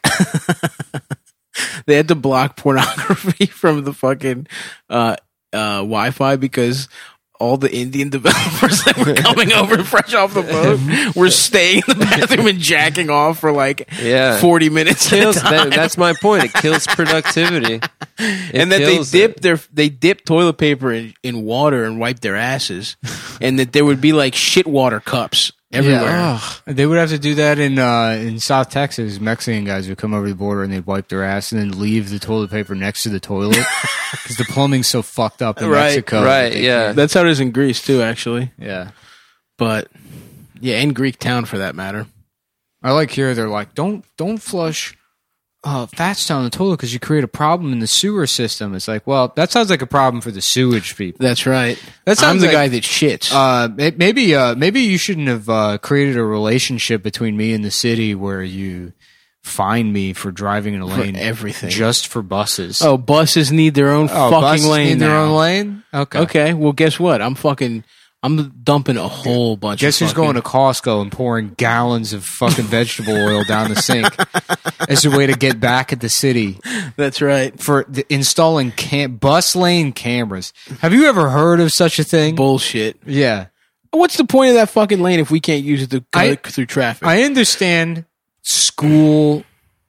Speaker 2: they had to block pornography from the fucking uh, uh, Wi-Fi because all the Indian developers that were coming over fresh off the boat were staying in the bathroom and jacking off for like
Speaker 3: Yeah.
Speaker 2: forty minutes.
Speaker 3: Kills,
Speaker 2: at a time.
Speaker 3: that, that's my point. It kills productivity. It
Speaker 2: and that they
Speaker 3: kills
Speaker 2: dip
Speaker 3: it.
Speaker 2: their they dip toilet paper in, in water and wipe their asses, and that there would be like shit water cups everywhere.
Speaker 1: Yeah. They would have to do that in uh, in South Texas. Mexican guys would come over the border and they'd wipe their ass and then leave the toilet paper next to the toilet because the plumbing's so fucked up in
Speaker 2: Right,
Speaker 1: Mexico.
Speaker 3: right,
Speaker 1: They
Speaker 3: yeah.
Speaker 1: can't-
Speaker 2: That's how it is in Greece too, actually.
Speaker 1: yeah.
Speaker 2: But yeah, in Greek town for that matter.
Speaker 1: I like here they're like, don't don't flush uh, fats down the toilet because you create a problem in the sewer system. It's like, well, that sounds like a problem for the sewage people.
Speaker 2: That's right.
Speaker 1: That
Speaker 2: I'm
Speaker 1: sounds
Speaker 2: the
Speaker 1: like-
Speaker 2: guy that shits.
Speaker 1: Uh, may- maybe uh, maybe you shouldn't have uh, created a relationship between me and the city where you fine me for driving in a
Speaker 2: For
Speaker 1: lane
Speaker 2: everything.
Speaker 1: just for buses.
Speaker 2: oh, buses need their own
Speaker 1: Oh,
Speaker 2: fucking
Speaker 1: buses
Speaker 2: lane.
Speaker 1: need their
Speaker 2: now.
Speaker 1: own lane. Okay.
Speaker 2: Okay, well, guess what? I'm fucking. I'm dumping a whole bunch.
Speaker 1: Guess
Speaker 2: of
Speaker 1: who's
Speaker 2: fucking,
Speaker 1: going to Costco and pouring gallons of fucking vegetable oil down the sink as a way to get back at the city
Speaker 2: That's right.
Speaker 1: for the, installing cam- bus lane cameras? Have you ever heard of such a thing?
Speaker 2: Bullshit.
Speaker 1: Yeah.
Speaker 2: What's the point of that fucking lane if we can't use it to go
Speaker 1: I-
Speaker 2: through traffic?
Speaker 1: I understand school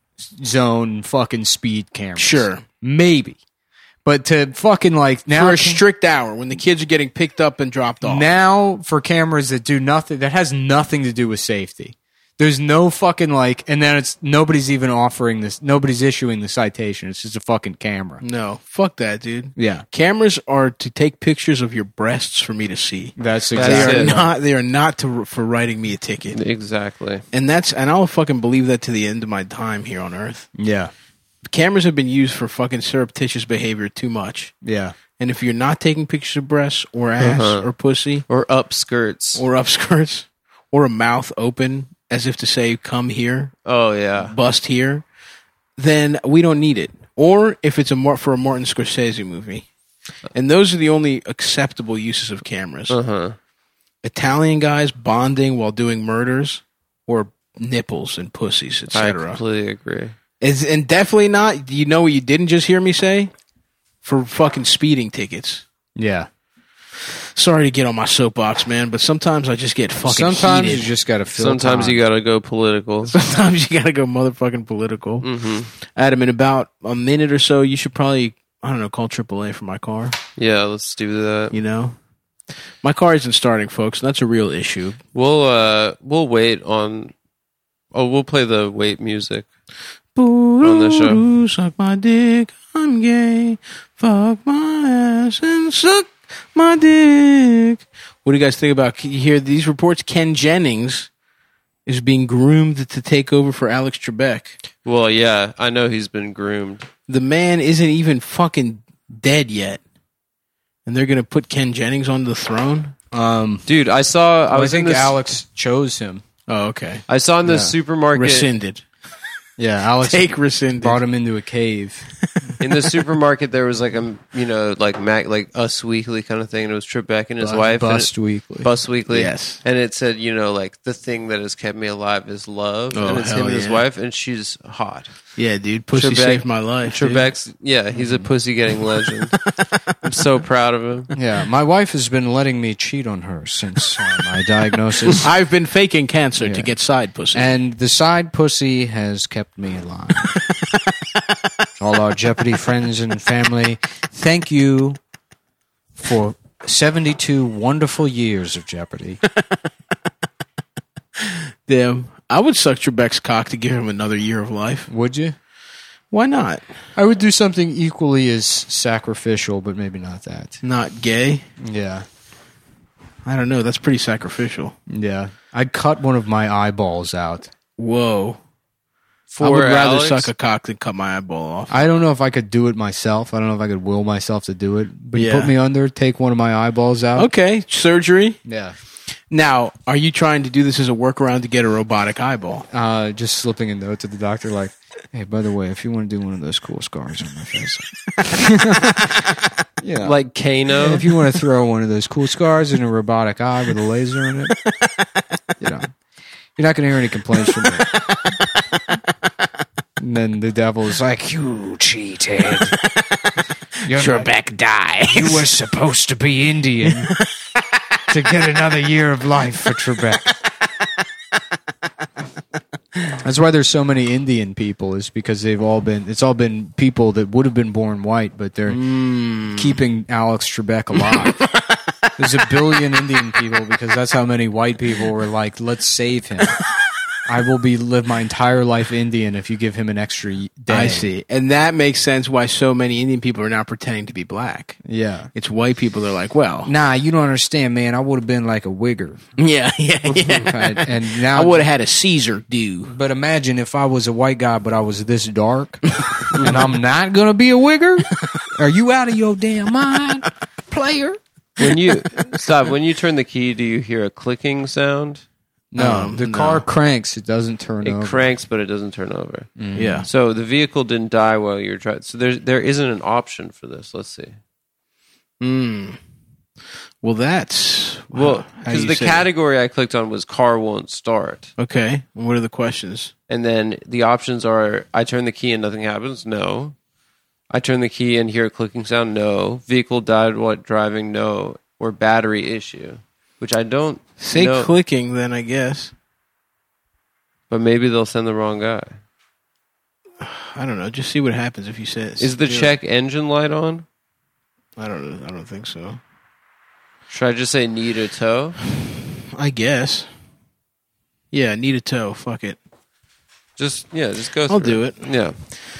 Speaker 1: zone fucking speed cameras.
Speaker 2: Sure.
Speaker 1: Maybe. But to fucking like now
Speaker 2: for a strict hour when the kids are getting picked up and dropped off.
Speaker 1: now for cameras that do nothing that has nothing to do with safety. There's no fucking like and then it's nobody's even offering this nobody's issuing the citation. It's just a fucking camera.
Speaker 2: No, fuck that, dude.
Speaker 1: Yeah.
Speaker 2: Cameras are to take pictures of your breasts for me to see.
Speaker 1: That's
Speaker 2: They
Speaker 3: That's
Speaker 1: exactly
Speaker 2: are
Speaker 3: it.
Speaker 2: not. They are not to for writing me a ticket.
Speaker 3: Exactly.
Speaker 2: And that's and I'll fucking believe that to the end of my time here on Earth.
Speaker 1: Yeah.
Speaker 2: Cameras have been used for fucking surreptitious behavior too much.
Speaker 1: Yeah.
Speaker 2: And if you're not taking pictures of breasts or ass
Speaker 3: Uh-huh.
Speaker 2: or pussy
Speaker 3: Or up skirts.
Speaker 2: or upskirts or a mouth open as if to say "come here,"
Speaker 3: Oh, yeah.
Speaker 2: bust here, then we don't need it. Or if it's a Mar- for a Martin Scorsese movie, and those are the only acceptable uses of cameras.
Speaker 3: Uh-huh.
Speaker 2: Italian guys bonding while doing murders, or nipples and pussies,
Speaker 3: I
Speaker 2: et cetera.
Speaker 3: completely agree.
Speaker 2: It's, and definitely not. You know what you didn't just hear me say? For fucking speeding tickets.
Speaker 1: Yeah.
Speaker 2: Sorry to get on my soapbox, man, but sometimes I just get fucking
Speaker 1: Sometimes
Speaker 2: heated.
Speaker 1: you just got to feel
Speaker 3: Sometimes
Speaker 1: time.
Speaker 3: you gotta go political.
Speaker 2: Sometimes you gotta go motherfucking political.
Speaker 3: hmm
Speaker 2: Adam, in about a minute or so, you should probably, I don't know, call triple A for my car.
Speaker 3: Yeah, let's do that.
Speaker 2: You know? My car isn't starting, folks, and that's a real issue.
Speaker 3: We'll uh we'll wait on oh we'll play the wait music.
Speaker 2: On
Speaker 3: the show.
Speaker 2: Suck my dick, I'm gay. Fuck my ass and suck my dick. What do you guys think about? Can you hear these reports? Ken Jennings is being groomed to take over for Alex Trebek.
Speaker 3: Well, yeah, I know he's been groomed.
Speaker 2: The man isn't even fucking dead yet, and they're gonna put Ken Jennings on the throne.
Speaker 1: Um,
Speaker 3: Dude, I saw. I
Speaker 1: I
Speaker 3: was in
Speaker 1: think
Speaker 3: this,
Speaker 1: Alex chose him.
Speaker 2: Oh, okay.
Speaker 3: I saw in the
Speaker 1: Yeah.
Speaker 3: supermarket.
Speaker 2: Rescinded.
Speaker 1: Yeah, Alex
Speaker 2: Take rescinded.
Speaker 1: brought him into a cave.
Speaker 3: In the supermarket, there was like a you know like Mac like Us Weekly kind of thing, and it was Trebek and his wife. and
Speaker 1: Bust
Speaker 3: it-
Speaker 1: Weekly.
Speaker 3: Bus Weekly,
Speaker 2: Yes.
Speaker 3: and it said, you know, like the thing that has kept me alive is love,
Speaker 2: Oh,
Speaker 3: and it's him
Speaker 2: hell
Speaker 3: and his
Speaker 2: yeah.
Speaker 3: wife, and she's hot.
Speaker 2: Yeah, dude. Pussy
Speaker 3: Trebek-
Speaker 2: saved my life. dude.
Speaker 3: Trebek's, yeah, he's a pussy getting legend. I'm so proud of him.
Speaker 1: Yeah, my wife has been letting me cheat on her since uh, my diagnosis.
Speaker 2: I've been faking cancer
Speaker 1: Yeah.
Speaker 2: to get side pussy.
Speaker 1: And the side pussy has kept me alive. All our Jeopardy friends and family, thank you for seventy-two wonderful years of Jeopardy.
Speaker 2: Damn. I would suck Trebek's cock to give him another year of life.
Speaker 1: Would you?
Speaker 2: Why not?
Speaker 1: I would do something equally as sacrificial, but maybe not that.
Speaker 2: Not gay?
Speaker 1: Yeah.
Speaker 2: I don't know. That's pretty sacrificial.
Speaker 1: Yeah. I'd cut one of my eyeballs out.
Speaker 2: Whoa.
Speaker 3: For
Speaker 2: I would rather
Speaker 3: Alex,
Speaker 2: suck a cock than cut my eyeball off.
Speaker 1: I don't know if I could do it myself. I don't know if I could will myself to do it. But you
Speaker 2: Yeah.
Speaker 1: put me under, take one of my eyeballs out.
Speaker 2: Okay, surgery.
Speaker 1: Yeah.
Speaker 2: Now, are you trying to do this as a workaround to get a robotic eyeball?
Speaker 1: Uh, just slipping a note to the doctor like, hey, by the way, if you want to do one of those cool scars on my face. you know,
Speaker 3: like Kano.
Speaker 1: if you want to throw one of those cool scars in a robotic eye with a laser in it, you know, you're not going to hear any complaints from me. And then the devil is like, you cheated. You're not-
Speaker 2: Trebek die.
Speaker 1: you were supposed to be Indian to get another year of life for Trebek. That's why there's so many Indian people, is because they've all been, it's all been people that would have been born white, but they're keeping Alex Trebek alive. There's a billion Indian people because that's how many white people were like, let's save him. I will be live my entire life Indian if you give him an extra y- day.
Speaker 2: I see. And that makes sense why so many Indian people are now pretending to be black.
Speaker 1: Yeah.
Speaker 2: It's white people that are like, well,
Speaker 1: Nah, you don't understand, man. I would have been like a wigger.
Speaker 2: yeah, yeah, yeah.
Speaker 1: Right? And now
Speaker 2: I would have had a Caesar do.
Speaker 1: But imagine if I was a white guy, but I was this dark, and I'm not gonna be a wigger. Are you out of your damn mind, player?
Speaker 3: When you stop, when you turn the key, do you hear a clicking sound?
Speaker 1: No,
Speaker 2: Um,
Speaker 1: the
Speaker 2: no.
Speaker 1: car cranks. It doesn't turn
Speaker 3: It
Speaker 1: over.
Speaker 3: cranks, but it doesn't turn over.
Speaker 2: Yeah.
Speaker 3: So the vehicle didn't die while you're driving. So there, there isn't an option for this. Let's see.
Speaker 2: Mm. Well, that's
Speaker 3: Well,
Speaker 2: how do
Speaker 3: because
Speaker 2: you
Speaker 3: the
Speaker 2: say
Speaker 3: category I clicked on was car won't start.
Speaker 2: that? Okay. What are the questions?
Speaker 3: And then the options are I turn the key and nothing happens. No. I turn the key and hear a clicking sound. No. Vehicle died while driving. No. Or battery issue, which I don't
Speaker 2: Say
Speaker 3: know.
Speaker 2: clicking, then I guess.
Speaker 3: But maybe they'll send the wrong guy.
Speaker 2: I don't know. Just see what happens if you say it.
Speaker 3: Is the
Speaker 2: Yeah.
Speaker 3: check engine light on?
Speaker 2: I don't know. I don't think so.
Speaker 3: Should I just say need a tow?
Speaker 2: I guess. Yeah, need a toe. Fuck it.
Speaker 3: Just yeah, just go.
Speaker 2: I'll
Speaker 3: through
Speaker 2: do it.
Speaker 3: Yeah.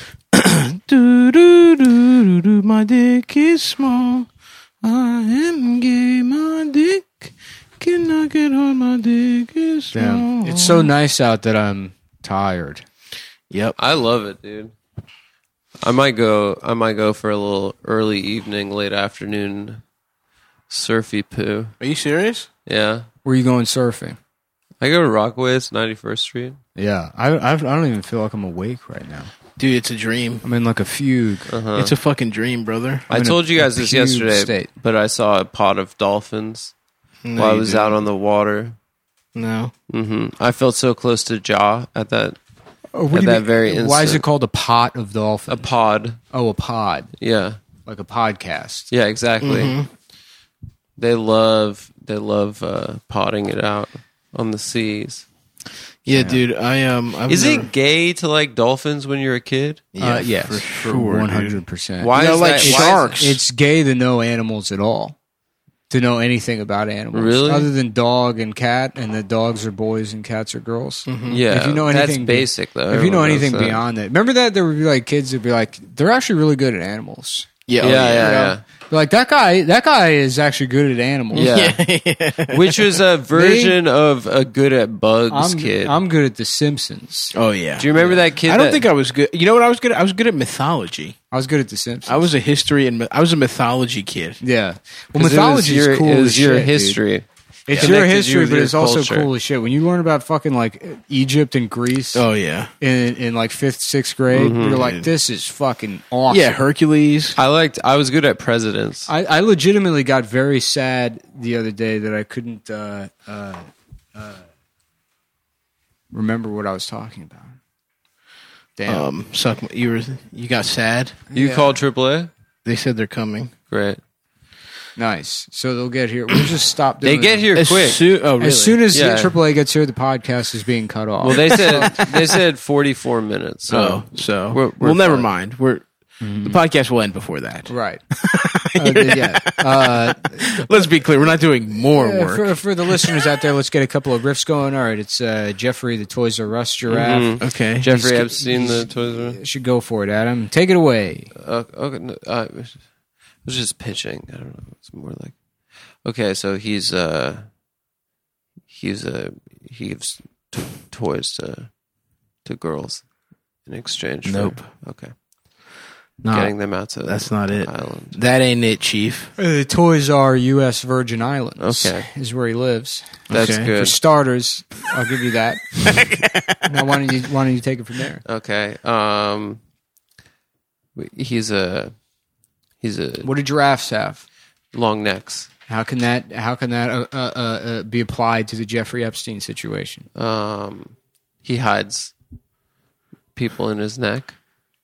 Speaker 2: Do do do do do. My dick is small. I am gay. My dick cannot get hard. My dick is small.
Speaker 1: Damn. It's so nice out that I'm tired.
Speaker 2: Yep.
Speaker 3: I love it, dude. I might go. I might go for a little early evening, late afternoon, surfy poo.
Speaker 2: Are you serious?
Speaker 3: Yeah,
Speaker 1: Where are you going surfing?
Speaker 3: I go to Rockaways, ninety-first Street.
Speaker 1: Yeah, I, I I don't even feel like I'm awake right now.
Speaker 2: Dude, it's a dream.
Speaker 1: I'm in like a fugue.
Speaker 3: Uh-huh.
Speaker 2: It's a fucking dream, brother.
Speaker 3: I
Speaker 1: I'm in
Speaker 3: told
Speaker 1: a-
Speaker 3: you guys
Speaker 1: a
Speaker 3: this
Speaker 1: fugue
Speaker 3: yesterday,
Speaker 1: state.
Speaker 3: but I saw a pod of dolphins
Speaker 2: No,
Speaker 3: while I
Speaker 2: you
Speaker 3: was
Speaker 2: didn't.
Speaker 3: out on the water.
Speaker 2: No.
Speaker 3: hmm I felt so close to Jaw at that
Speaker 1: Oh, what
Speaker 3: At
Speaker 1: do you
Speaker 3: that
Speaker 1: mean-
Speaker 3: very
Speaker 1: Why is it
Speaker 3: instant.
Speaker 1: called a pot of
Speaker 3: a
Speaker 1: dolphins?
Speaker 3: pod.
Speaker 1: oh, a pod,
Speaker 3: Yeah,
Speaker 1: like a podcast.
Speaker 3: yeah, exactly.
Speaker 2: Mm-hmm.
Speaker 3: They love they love uh, potting it out on the seas.
Speaker 2: Yeah,
Speaker 1: Yeah.
Speaker 2: dude. I um. I've
Speaker 3: Is
Speaker 2: never-
Speaker 3: it gay to like dolphins when you're a kid?
Speaker 1: Yeah, uh, yes,
Speaker 2: for
Speaker 1: for
Speaker 2: sure,
Speaker 1: one hundred percent.
Speaker 3: Why
Speaker 2: You know,
Speaker 3: is
Speaker 2: like
Speaker 3: that? why is-
Speaker 2: sharks.
Speaker 1: It's gay to know animals at all. To know anything about animals,
Speaker 3: Really?
Speaker 1: other than dog and cat, and the dogs are boys and cats are girls.
Speaker 3: Yeah,
Speaker 1: If you know
Speaker 3: that's
Speaker 1: anything be-
Speaker 3: basic though.
Speaker 1: If you know
Speaker 3: Everyone knows
Speaker 1: anything
Speaker 3: that.
Speaker 1: beyond that, remember that there would be like kids who'd be like, they're actually really good at animals.
Speaker 2: Yeah.
Speaker 3: Yeah,
Speaker 2: oh,
Speaker 3: yeah,
Speaker 1: You know?
Speaker 3: yeah.
Speaker 1: Like that guy, that guy is actually good at animals.
Speaker 3: Yeah. Which was a version of a good at bugs
Speaker 1: I'm,
Speaker 3: kid.
Speaker 1: I'm good at The Simpsons.
Speaker 2: Oh yeah.
Speaker 3: Do you remember that kid?
Speaker 2: I don't
Speaker 3: that,
Speaker 2: think I was good. You know what I was good at? I was good at mythology.
Speaker 1: I was good at The Simpsons.
Speaker 2: I was a history and I was a mythology kid.
Speaker 1: Yeah. Well,
Speaker 3: 'cause it was
Speaker 1: mythology
Speaker 3: your,
Speaker 1: is cool
Speaker 3: It was
Speaker 1: as
Speaker 3: your
Speaker 1: shit, dude.
Speaker 3: history.
Speaker 1: It's
Speaker 3: Connected
Speaker 1: your
Speaker 3: you
Speaker 1: history,
Speaker 3: with
Speaker 1: but
Speaker 3: your
Speaker 1: it's also
Speaker 3: culture.
Speaker 1: cool as shit. When you learn about fucking like Egypt and Greece
Speaker 2: Oh yeah.
Speaker 1: in in like fifth, sixth grade, you're like, this is fucking awesome.
Speaker 2: Yeah, Hercules.
Speaker 3: I liked. I was good at presidents.
Speaker 1: I, I legitimately got very sad the other day that I couldn't uh, uh, uh, remember what I was talking about. Damn.
Speaker 2: Um, suck. My, you were you got sad.
Speaker 3: you
Speaker 1: yeah.
Speaker 3: called triple A?
Speaker 2: They said they're coming.
Speaker 3: Great.
Speaker 1: Nice. So they'll get here. We'll just stop
Speaker 3: They
Speaker 1: doing
Speaker 3: get
Speaker 1: it.
Speaker 3: here
Speaker 2: As
Speaker 3: quick.
Speaker 2: soo- oh, really?
Speaker 1: As soon as
Speaker 3: Yeah.
Speaker 1: triple A gets here, the podcast is being cut off.
Speaker 3: well, they said they said forty-four minutes. So
Speaker 2: oh, so
Speaker 3: we're- we're
Speaker 2: well, never
Speaker 3: fine.
Speaker 2: mind. We're the podcast will end before that.
Speaker 1: Right. Uh, yeah. Uh,
Speaker 2: Let's be clear. We're not doing more
Speaker 1: Uh,
Speaker 2: work.
Speaker 1: for, for the listeners out there, let's get a couple of riffs going. All right, it's uh, Jeffrey the Toys R Us giraffe.
Speaker 3: Mhm.
Speaker 2: Okay.
Speaker 3: Jeffrey
Speaker 1: He's-
Speaker 3: Epstein, the Toys R Us.
Speaker 1: Should go for it, Adam. Take it away.
Speaker 3: Uh, okay, no, uh, it was just pitching. I don't know. It's more like okay. So he's uh he's uh he gives t- toys to to girls in exchange. For,
Speaker 2: Nope.
Speaker 3: Okay.
Speaker 2: No,
Speaker 3: Getting them out to
Speaker 2: that's not it.
Speaker 3: island.
Speaker 2: That ain't it, Chief.
Speaker 1: Uh, the Toys R U S Virgin Islands.
Speaker 3: Okay.
Speaker 1: Is where he lives.
Speaker 3: That's
Speaker 2: Okay.
Speaker 1: For
Speaker 3: good.
Speaker 1: starters, I'll give you that. Now, why don't you why don't you take it from there?
Speaker 3: Okay. Um, he's a he's a
Speaker 1: What do giraffes have?
Speaker 3: long necks.
Speaker 1: How can that how can that uh, uh, uh, uh, be applied to the Jeffrey Epstein situation?
Speaker 3: Um, he hides people in his neck.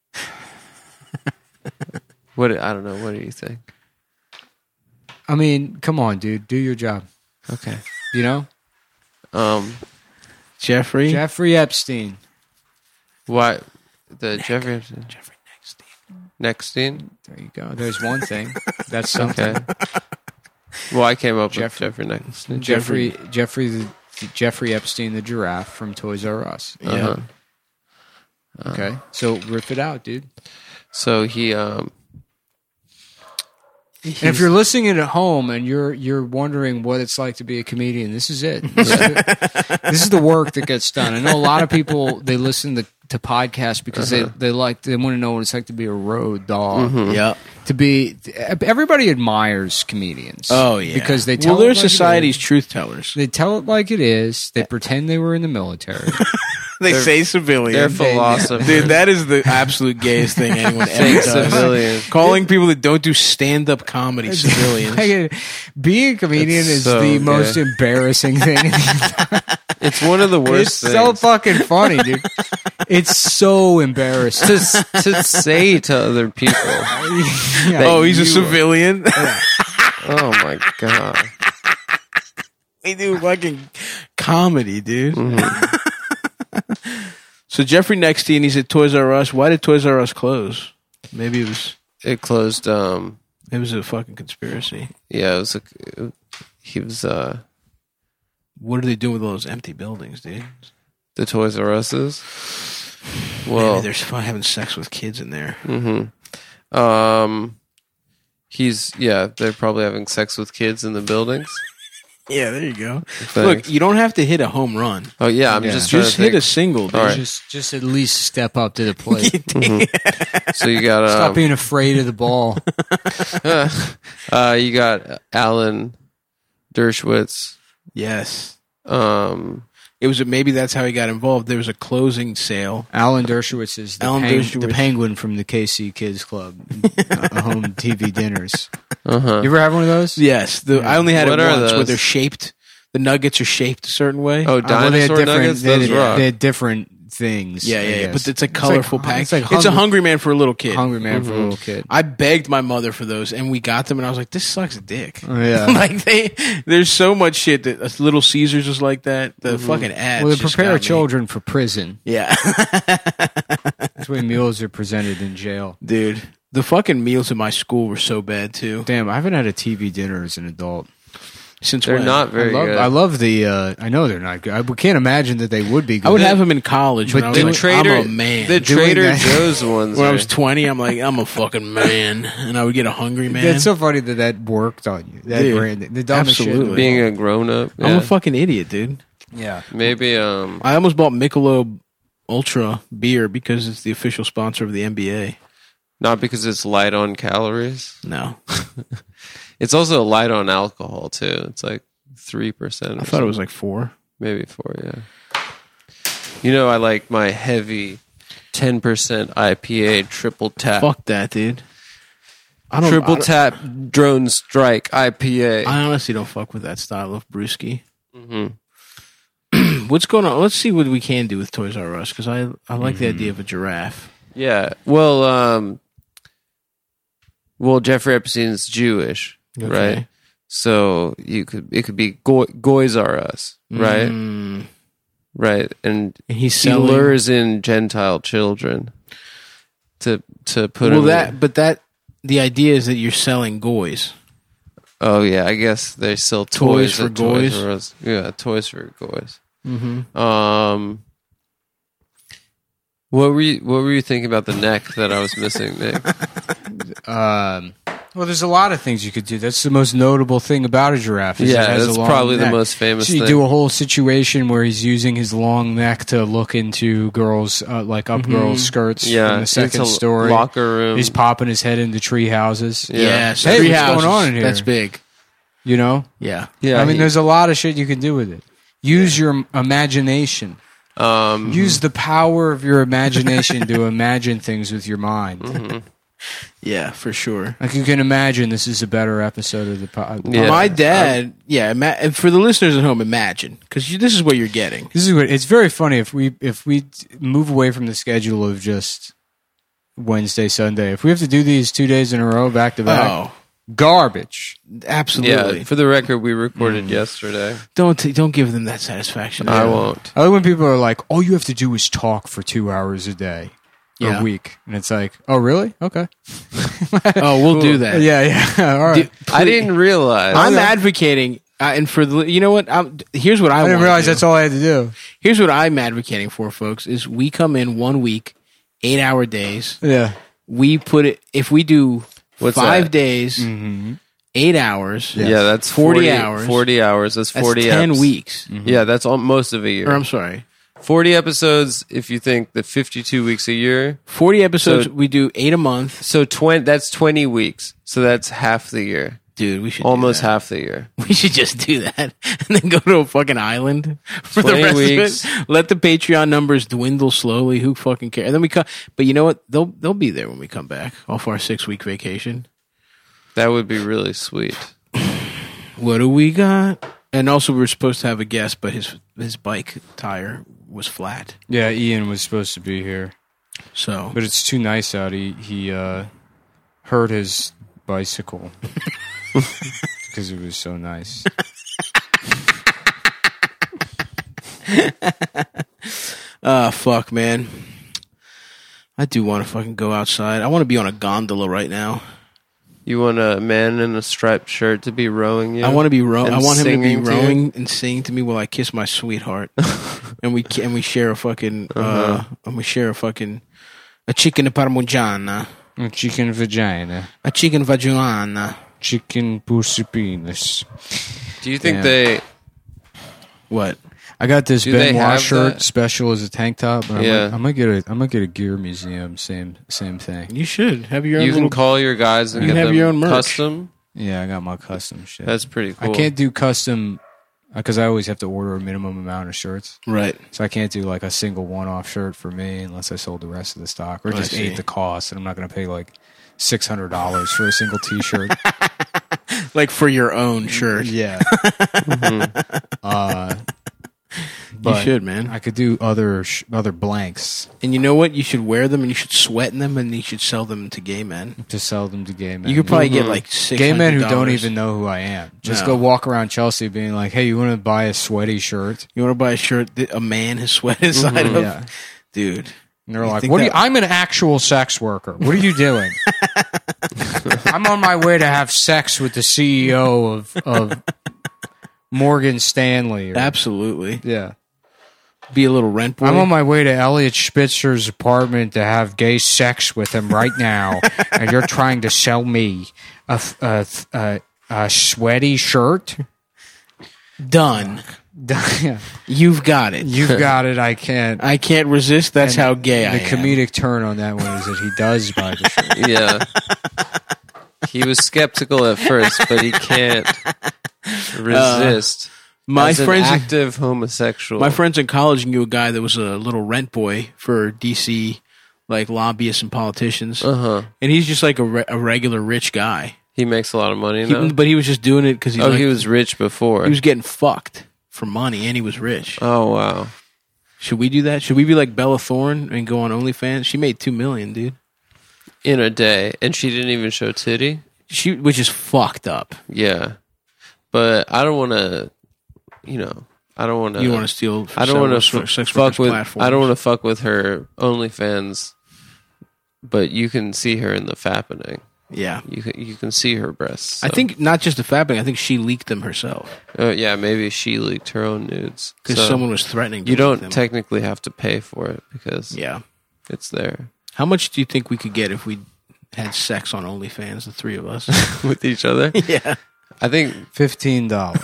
Speaker 3: What I don't know. What do you think?
Speaker 1: I mean, come on, dude, do your job.
Speaker 3: Okay.
Speaker 1: You know,
Speaker 3: Um,
Speaker 2: Jeffrey.
Speaker 1: Jeffrey Epstein.
Speaker 3: why the Jeffrey Epstein?
Speaker 2: Jeffrey Nextstein.
Speaker 3: Nextstein?
Speaker 1: There you go. There's one thing. That's something.
Speaker 3: Okay. Well, I came up
Speaker 1: Jeffrey-
Speaker 3: with Jeffrey Nextstein.
Speaker 1: Jeffrey Jeffrey the, Jeffrey Epstein the giraffe from Toys R Us.
Speaker 3: Uh-huh.
Speaker 1: Okay, so rip it out, dude.
Speaker 3: So he um
Speaker 1: And if you're listening at home and you're you're wondering what it's like to be a comedian, this is it. This, is, the, this is the work that gets done. I know a lot of people they listen to, to podcasts because
Speaker 3: Uh-huh.
Speaker 1: they they like they want to know what it's like to be a road dog.
Speaker 3: Mm-hmm.
Speaker 2: Yep.
Speaker 1: To be everybody admires comedians.
Speaker 2: Oh yeah.
Speaker 1: because they tell
Speaker 2: well, they're
Speaker 1: it like it
Speaker 2: society's
Speaker 1: is.
Speaker 2: truth tellers.
Speaker 1: They tell it like it is. They pretend they were in the military.
Speaker 2: They
Speaker 3: They're-
Speaker 2: say civilian.
Speaker 3: they're philosophers.
Speaker 2: Dude, that is the absolute gayest thing anyone ever
Speaker 3: Fake
Speaker 2: does.
Speaker 3: civilian.
Speaker 2: Calling people that don't do stand up comedy civilians.
Speaker 1: Like, being a comedian
Speaker 3: It's
Speaker 1: is
Speaker 3: so
Speaker 1: the
Speaker 3: gay.
Speaker 1: most embarrassing thing.
Speaker 3: It's one of the
Speaker 1: It's
Speaker 3: worst
Speaker 1: so
Speaker 3: things
Speaker 1: fucking funny, dude. It's so embarrassing.
Speaker 3: to s- to say to other people.
Speaker 1: Yeah.
Speaker 2: Oh, he's a
Speaker 3: you-
Speaker 2: civilian.
Speaker 3: Oh my god.
Speaker 2: They do fucking comedy, dude.
Speaker 3: Mm-hmm.
Speaker 2: So Jeffrey Nextstein, he's at Toys R Us. Why did Toys R Us close? Maybe it was
Speaker 3: It closed. Um.
Speaker 2: it was a fucking conspiracy.
Speaker 3: Yeah. It was. A, he was. Uh.
Speaker 2: What are they doing with all those empty buildings, dude?
Speaker 3: The Toys R Us's.
Speaker 2: Maybe
Speaker 3: Well.
Speaker 2: they're fun having sex with kids in there.
Speaker 3: Mm-hmm. Um. He's. Yeah. They're probably having sex with kids in the buildings.
Speaker 2: Yeah, there you go.
Speaker 3: Thanks.
Speaker 2: Look, you don't have to hit a home run.
Speaker 3: Oh yeah. I'm
Speaker 1: Yeah.
Speaker 3: just trying
Speaker 2: Just
Speaker 3: to
Speaker 2: hit
Speaker 3: think.
Speaker 2: a single, dude.
Speaker 3: All right.
Speaker 1: Just, just at least step up to the plate.
Speaker 3: So you got.
Speaker 1: Stop
Speaker 3: Um,
Speaker 1: being afraid of the ball.
Speaker 3: uh. You got Alan Dershowitz.
Speaker 2: Yes.
Speaker 3: Um.
Speaker 2: It was a, maybe that's how he got involved. There was a closing sale.
Speaker 1: Alan Dershowitz is the,
Speaker 2: Alan
Speaker 1: peng-
Speaker 2: Dershowitz.
Speaker 1: the penguin from the K C Kids Club, uh, home T V dinners.
Speaker 3: Uh huh.
Speaker 1: You ever have one of those?
Speaker 2: Yes, the, I only had
Speaker 3: What
Speaker 2: it
Speaker 3: are
Speaker 2: once where
Speaker 3: those?
Speaker 2: they're shaped. The nuggets are shaped a certain way.
Speaker 3: Oh,
Speaker 1: Uh, well, they had
Speaker 3: dinosaur
Speaker 1: different,
Speaker 3: nuggets.
Speaker 1: they had,
Speaker 3: Those rock.
Speaker 1: they had different things.
Speaker 2: yeah,
Speaker 1: I
Speaker 2: yeah, yeah.
Speaker 1: guess.
Speaker 2: But it's a colorful
Speaker 1: like-
Speaker 2: pack.
Speaker 1: It's, like
Speaker 2: It's a
Speaker 1: hungry,
Speaker 2: hungry man for a little kid.
Speaker 1: hungry man
Speaker 3: Mm-hmm.
Speaker 1: for a little kid.
Speaker 2: I begged my mother for those, and we got them, and I was like, "This sucks dick."
Speaker 1: Oh, yeah.
Speaker 2: like they, there's so much shit that uh, Little Caesars is like that. The fucking ads.
Speaker 1: Well, they
Speaker 2: just
Speaker 1: prepare
Speaker 2: got me.
Speaker 1: children for prison.
Speaker 2: Yeah,
Speaker 1: That's the way meals are presented in jail.
Speaker 2: dude. The fucking meals at my school were so bad too.
Speaker 1: Damn, I haven't had a T V dinner as an adult.
Speaker 2: Since
Speaker 3: They're
Speaker 2: when?
Speaker 3: not
Speaker 1: I
Speaker 3: very
Speaker 1: love,
Speaker 3: good.
Speaker 1: I love the. Uh, I know they're not good. I can't imagine that they would be good.
Speaker 2: I would have them in college,
Speaker 1: But
Speaker 2: but I was
Speaker 1: the
Speaker 2: like,
Speaker 3: Trader,
Speaker 2: I'm a man.
Speaker 3: the
Speaker 1: Doing
Speaker 3: Trader
Speaker 1: that-
Speaker 3: Joe's ones.
Speaker 2: when I
Speaker 3: are-
Speaker 2: was twenty, I'm like, I'm a fucking man, and I would get a hungry man.
Speaker 1: It's so funny that that worked on you. That
Speaker 2: Dude,
Speaker 1: brand, the dumbest shit. in the
Speaker 2: absolutely.
Speaker 3: being
Speaker 1: world.
Speaker 3: a grown up.
Speaker 2: I'm
Speaker 3: Yeah.
Speaker 2: a fucking idiot, dude.
Speaker 1: yeah.
Speaker 3: Maybe um
Speaker 2: I almost bought Michelob Ultra beer because it's the official sponsor of the N B A.
Speaker 3: not because it's light on calories.
Speaker 2: No,
Speaker 3: It's also light on alcohol too. It's like three percent.
Speaker 2: I thought it was like four.
Speaker 3: maybe four. Yeah. You know, I like my heavy ten percent I P A triple tap.
Speaker 2: Fuck that, dude. I don't.
Speaker 3: Triple
Speaker 2: I, don't-
Speaker 3: tap drone strike I P A.
Speaker 2: I honestly don't fuck with that style of brewski.
Speaker 3: hmm
Speaker 2: What's going on? Let's see what we can do with Toys R Us because I I like the idea of a giraffe.
Speaker 3: Yeah. Well, um, well, Jeffrey Epstein's Jewish,
Speaker 2: Okay.
Speaker 3: right? So you could it could be Goy, Goys R Us, right?
Speaker 2: Mm.
Speaker 3: Right, and
Speaker 2: And he's
Speaker 3: he
Speaker 2: selling.
Speaker 3: lures in Gentile children to to put
Speaker 2: well,
Speaker 3: them.
Speaker 2: that but that the idea is that you're selling goys.
Speaker 3: Oh yeah, I guess they sell
Speaker 2: Toys
Speaker 3: toys,
Speaker 2: for
Speaker 3: at Toys
Speaker 2: goys?
Speaker 3: R Us. Yeah, toys for goys.
Speaker 2: Mm-hmm.
Speaker 3: Um, what were you What were you thinking about the neck that I was missing, Nick?
Speaker 1: Um, well, there's a lot of things you could do. That's the most notable thing about a giraffe. is it
Speaker 3: Yeah,
Speaker 1: has a
Speaker 3: that's
Speaker 1: long
Speaker 3: probably the
Speaker 1: neck.
Speaker 3: most famous
Speaker 1: So you
Speaker 3: thing.
Speaker 1: do a whole situation where he's using his long neck to look into girls, uh, like up girls' skirts
Speaker 3: yeah,
Speaker 1: from the second
Speaker 3: it's a
Speaker 1: story.
Speaker 3: locker room.
Speaker 1: He's popping his head into tree houses.
Speaker 3: Yeah.
Speaker 2: Yeah, so
Speaker 1: Hey,
Speaker 2: three
Speaker 1: what's
Speaker 2: houses,
Speaker 1: going on in here?
Speaker 2: That's big.
Speaker 1: You know,
Speaker 2: Yeah.
Speaker 3: yeah,
Speaker 1: I mean,
Speaker 3: he-
Speaker 1: there's a lot of shit you can do with it. Use your imagination.
Speaker 3: um,
Speaker 1: Use the power of your imagination to imagine things with your mind.
Speaker 3: Mm-hmm.
Speaker 2: Yeah, for sure.
Speaker 1: Like you can imagine, this is a better episode of the pod.
Speaker 3: Yeah.
Speaker 2: My dad, yeah, ima- and for the listeners at home, imagine because this is what you're getting.
Speaker 1: This is what it's very funny if we if we move away from the schedule of just Wednesday, Sunday. If we have to do these two days in a row, back to back,
Speaker 2: Oh,
Speaker 1: garbage.
Speaker 2: absolutely.
Speaker 3: yeah. For the record, we recorded yesterday.
Speaker 2: Don't t- don't give them that satisfaction.
Speaker 3: I won't.
Speaker 1: I like when people are like, "All you have to do is talk for two hours a day." Or
Speaker 2: Yeah.
Speaker 1: a week, and it's like, oh, really? Okay.
Speaker 2: Oh, we'll do that.
Speaker 1: Yeah, yeah. All right.
Speaker 2: Dude,
Speaker 3: I didn't realize.
Speaker 2: I'm
Speaker 1: Okay.
Speaker 2: advocating, uh, and for the you know what? I'm, here's what I,
Speaker 1: I didn't
Speaker 2: wanna
Speaker 1: realize
Speaker 2: do.
Speaker 1: that's all I had to do.
Speaker 2: Here's what I'm advocating for, folks: is we come in one week, eight hour days.
Speaker 1: Yeah.
Speaker 2: We put it if we do
Speaker 3: What's
Speaker 2: five
Speaker 3: that?
Speaker 2: days,
Speaker 1: Mm-hmm.
Speaker 2: eight hours.
Speaker 3: Yeah, that's
Speaker 2: forty
Speaker 3: forty,
Speaker 2: hours.
Speaker 3: forty hours. That's
Speaker 2: That's
Speaker 3: forty.
Speaker 2: ten
Speaker 3: eps.
Speaker 2: weeks.
Speaker 3: Yeah, that's all, most of a year.
Speaker 2: Or I'm sorry,
Speaker 3: forty episodes. If you think the fifty-two weeks a year,
Speaker 2: forty episodes.
Speaker 3: So-
Speaker 2: we do eight a month,
Speaker 3: so twenty. That's twenty weeks. So that's half the year.
Speaker 2: dude. We should do
Speaker 3: Almost
Speaker 2: that.
Speaker 3: half the year.
Speaker 2: We should just do that and then go to a fucking island for the
Speaker 3: twenty
Speaker 2: rest
Speaker 3: weeks.
Speaker 2: of it. Let the Patreon numbers dwindle slowly. Who fucking cares? And then we come. But you know what? They'll they'll be there when we come back off our six week vacation.
Speaker 3: That would be really sweet.
Speaker 2: What do we got? And also, we were supposed to have a guest, but his his bike tire was flat.
Speaker 1: Yeah, Ian was supposed to be here,
Speaker 2: So
Speaker 1: but it's too nice out. He he uh, hurt his bicycle because it was so nice.
Speaker 2: Ah, fuck, man. I do want to fucking go outside. I want to be on a gondola right now.
Speaker 3: You want a man in a striped shirt to be rowing you?
Speaker 2: I want to be row.
Speaker 3: And
Speaker 2: I want him to be
Speaker 3: singing to you?
Speaker 2: rowing and singing to me while I kiss my sweetheart, and we and we share a fucking uh
Speaker 3: Uh-huh.
Speaker 2: and we share a fucking a chicken parmigiana,
Speaker 1: Chicken vagina,
Speaker 2: a chicken vagina.
Speaker 1: chicken pussy penis.
Speaker 3: Do you think
Speaker 1: Yeah.
Speaker 3: they?
Speaker 2: What?
Speaker 1: I got this
Speaker 3: Do they
Speaker 1: Benoit
Speaker 3: have
Speaker 1: shirt
Speaker 3: that?
Speaker 1: special as a tank top. But
Speaker 3: Yeah.
Speaker 1: I might, I might get a I might get a gear museum. Same same thing.
Speaker 2: You should have your own
Speaker 3: You can
Speaker 2: little.
Speaker 3: call your guys and
Speaker 2: You
Speaker 3: get
Speaker 2: can have
Speaker 3: them
Speaker 2: your own merch.
Speaker 3: custom.
Speaker 1: Yeah, I got my custom shit.
Speaker 3: That's pretty cool.
Speaker 1: I can't do custom because I always have to order a minimum amount of shirts.
Speaker 2: right.
Speaker 1: So I can't do like a single one-off shirt for me unless I sold the rest of the stock or
Speaker 2: I
Speaker 1: just
Speaker 2: see.
Speaker 1: ate the cost. And I'm not going to pay like six hundred dollars for a single T-shirt.
Speaker 2: Like for your own shirt.
Speaker 1: yeah. uh,
Speaker 2: You
Speaker 1: but
Speaker 2: should, man.
Speaker 1: I could do other sh- other blanks
Speaker 2: And you know what? You should wear them and you should sweat in them and you should sell them to gay men.
Speaker 1: to sell them to gay men.
Speaker 2: You could probably get
Speaker 3: Mhm.
Speaker 2: like six
Speaker 1: gay men who don't even know who I am. Just
Speaker 2: No.
Speaker 1: go walk around Chelsea being like, "Hey, you want to buy a sweaty shirt?"
Speaker 2: You want to buy a shirt that a man has sweat inside
Speaker 3: Mhm.
Speaker 2: of?
Speaker 1: Yeah.
Speaker 2: Dude.
Speaker 1: And they're
Speaker 2: You
Speaker 1: like,
Speaker 2: think
Speaker 1: "What? Are you,
Speaker 2: that-
Speaker 1: I'm an actual sex worker. What are you doing? I'm on my way to have sex with the C E O of of Morgan Stanley. Or,
Speaker 2: Absolutely.
Speaker 1: yeah.
Speaker 2: Be a little rent boy.
Speaker 1: I'm on my way to Elliot Spitzer's apartment to have gay sex with him right now, and you're trying to sell me a, a, a, a sweaty shirt?
Speaker 2: Done. You've got it.
Speaker 1: You've got it. I can't.
Speaker 2: I can't resist. That's
Speaker 1: And
Speaker 2: how gay I
Speaker 1: The
Speaker 2: am.
Speaker 1: comedic turn on that one is that he does buy the shirt.
Speaker 3: Yeah. He was skeptical at first, but he can't resist.
Speaker 2: Uh, my
Speaker 3: As an
Speaker 2: friends,
Speaker 3: active homosexual.
Speaker 2: my friends in college knew a guy that was a little rent boy for D C, like lobbyists and politicians,
Speaker 3: Uh huh.
Speaker 2: and he's just like a, re- a regular rich guy.
Speaker 3: He makes a lot of money
Speaker 2: He,
Speaker 3: now.
Speaker 2: but he was just doing it because he,
Speaker 3: oh,
Speaker 2: liked-
Speaker 3: he was rich before.
Speaker 2: he was getting fucked for money, and he was rich.
Speaker 3: oh wow.
Speaker 2: Should we do that? Should we be like Bella Thorne and go on OnlyFans? She made two million, dude.
Speaker 3: In a day, and she didn't even show titty.
Speaker 2: She, which is fucked up.
Speaker 3: Yeah, but I don't want to. You know, I don't want to.
Speaker 2: You want to steal?
Speaker 3: I don't want to
Speaker 2: sex
Speaker 3: f-
Speaker 2: sex
Speaker 3: fuck
Speaker 2: workers'
Speaker 3: with.
Speaker 2: platforms.
Speaker 3: I don't want to fuck with her OnlyFans. But you can see her in the fappening.
Speaker 2: Yeah,
Speaker 3: You can you can see her breasts.
Speaker 2: I
Speaker 3: so.
Speaker 2: think not just the fapping. I think she leaked them herself
Speaker 3: Uh, yeah, maybe she leaked her own nudes
Speaker 2: because
Speaker 3: So
Speaker 2: someone was threatening. To
Speaker 3: You
Speaker 2: leak
Speaker 3: don't
Speaker 2: them.
Speaker 3: technically have to pay for it because
Speaker 2: Yeah.
Speaker 3: it's there
Speaker 2: How much do you think we could get if we had sex on OnlyFans, the three of us?
Speaker 3: with each other.
Speaker 2: Yeah.
Speaker 3: I think
Speaker 1: Fifteen dollars.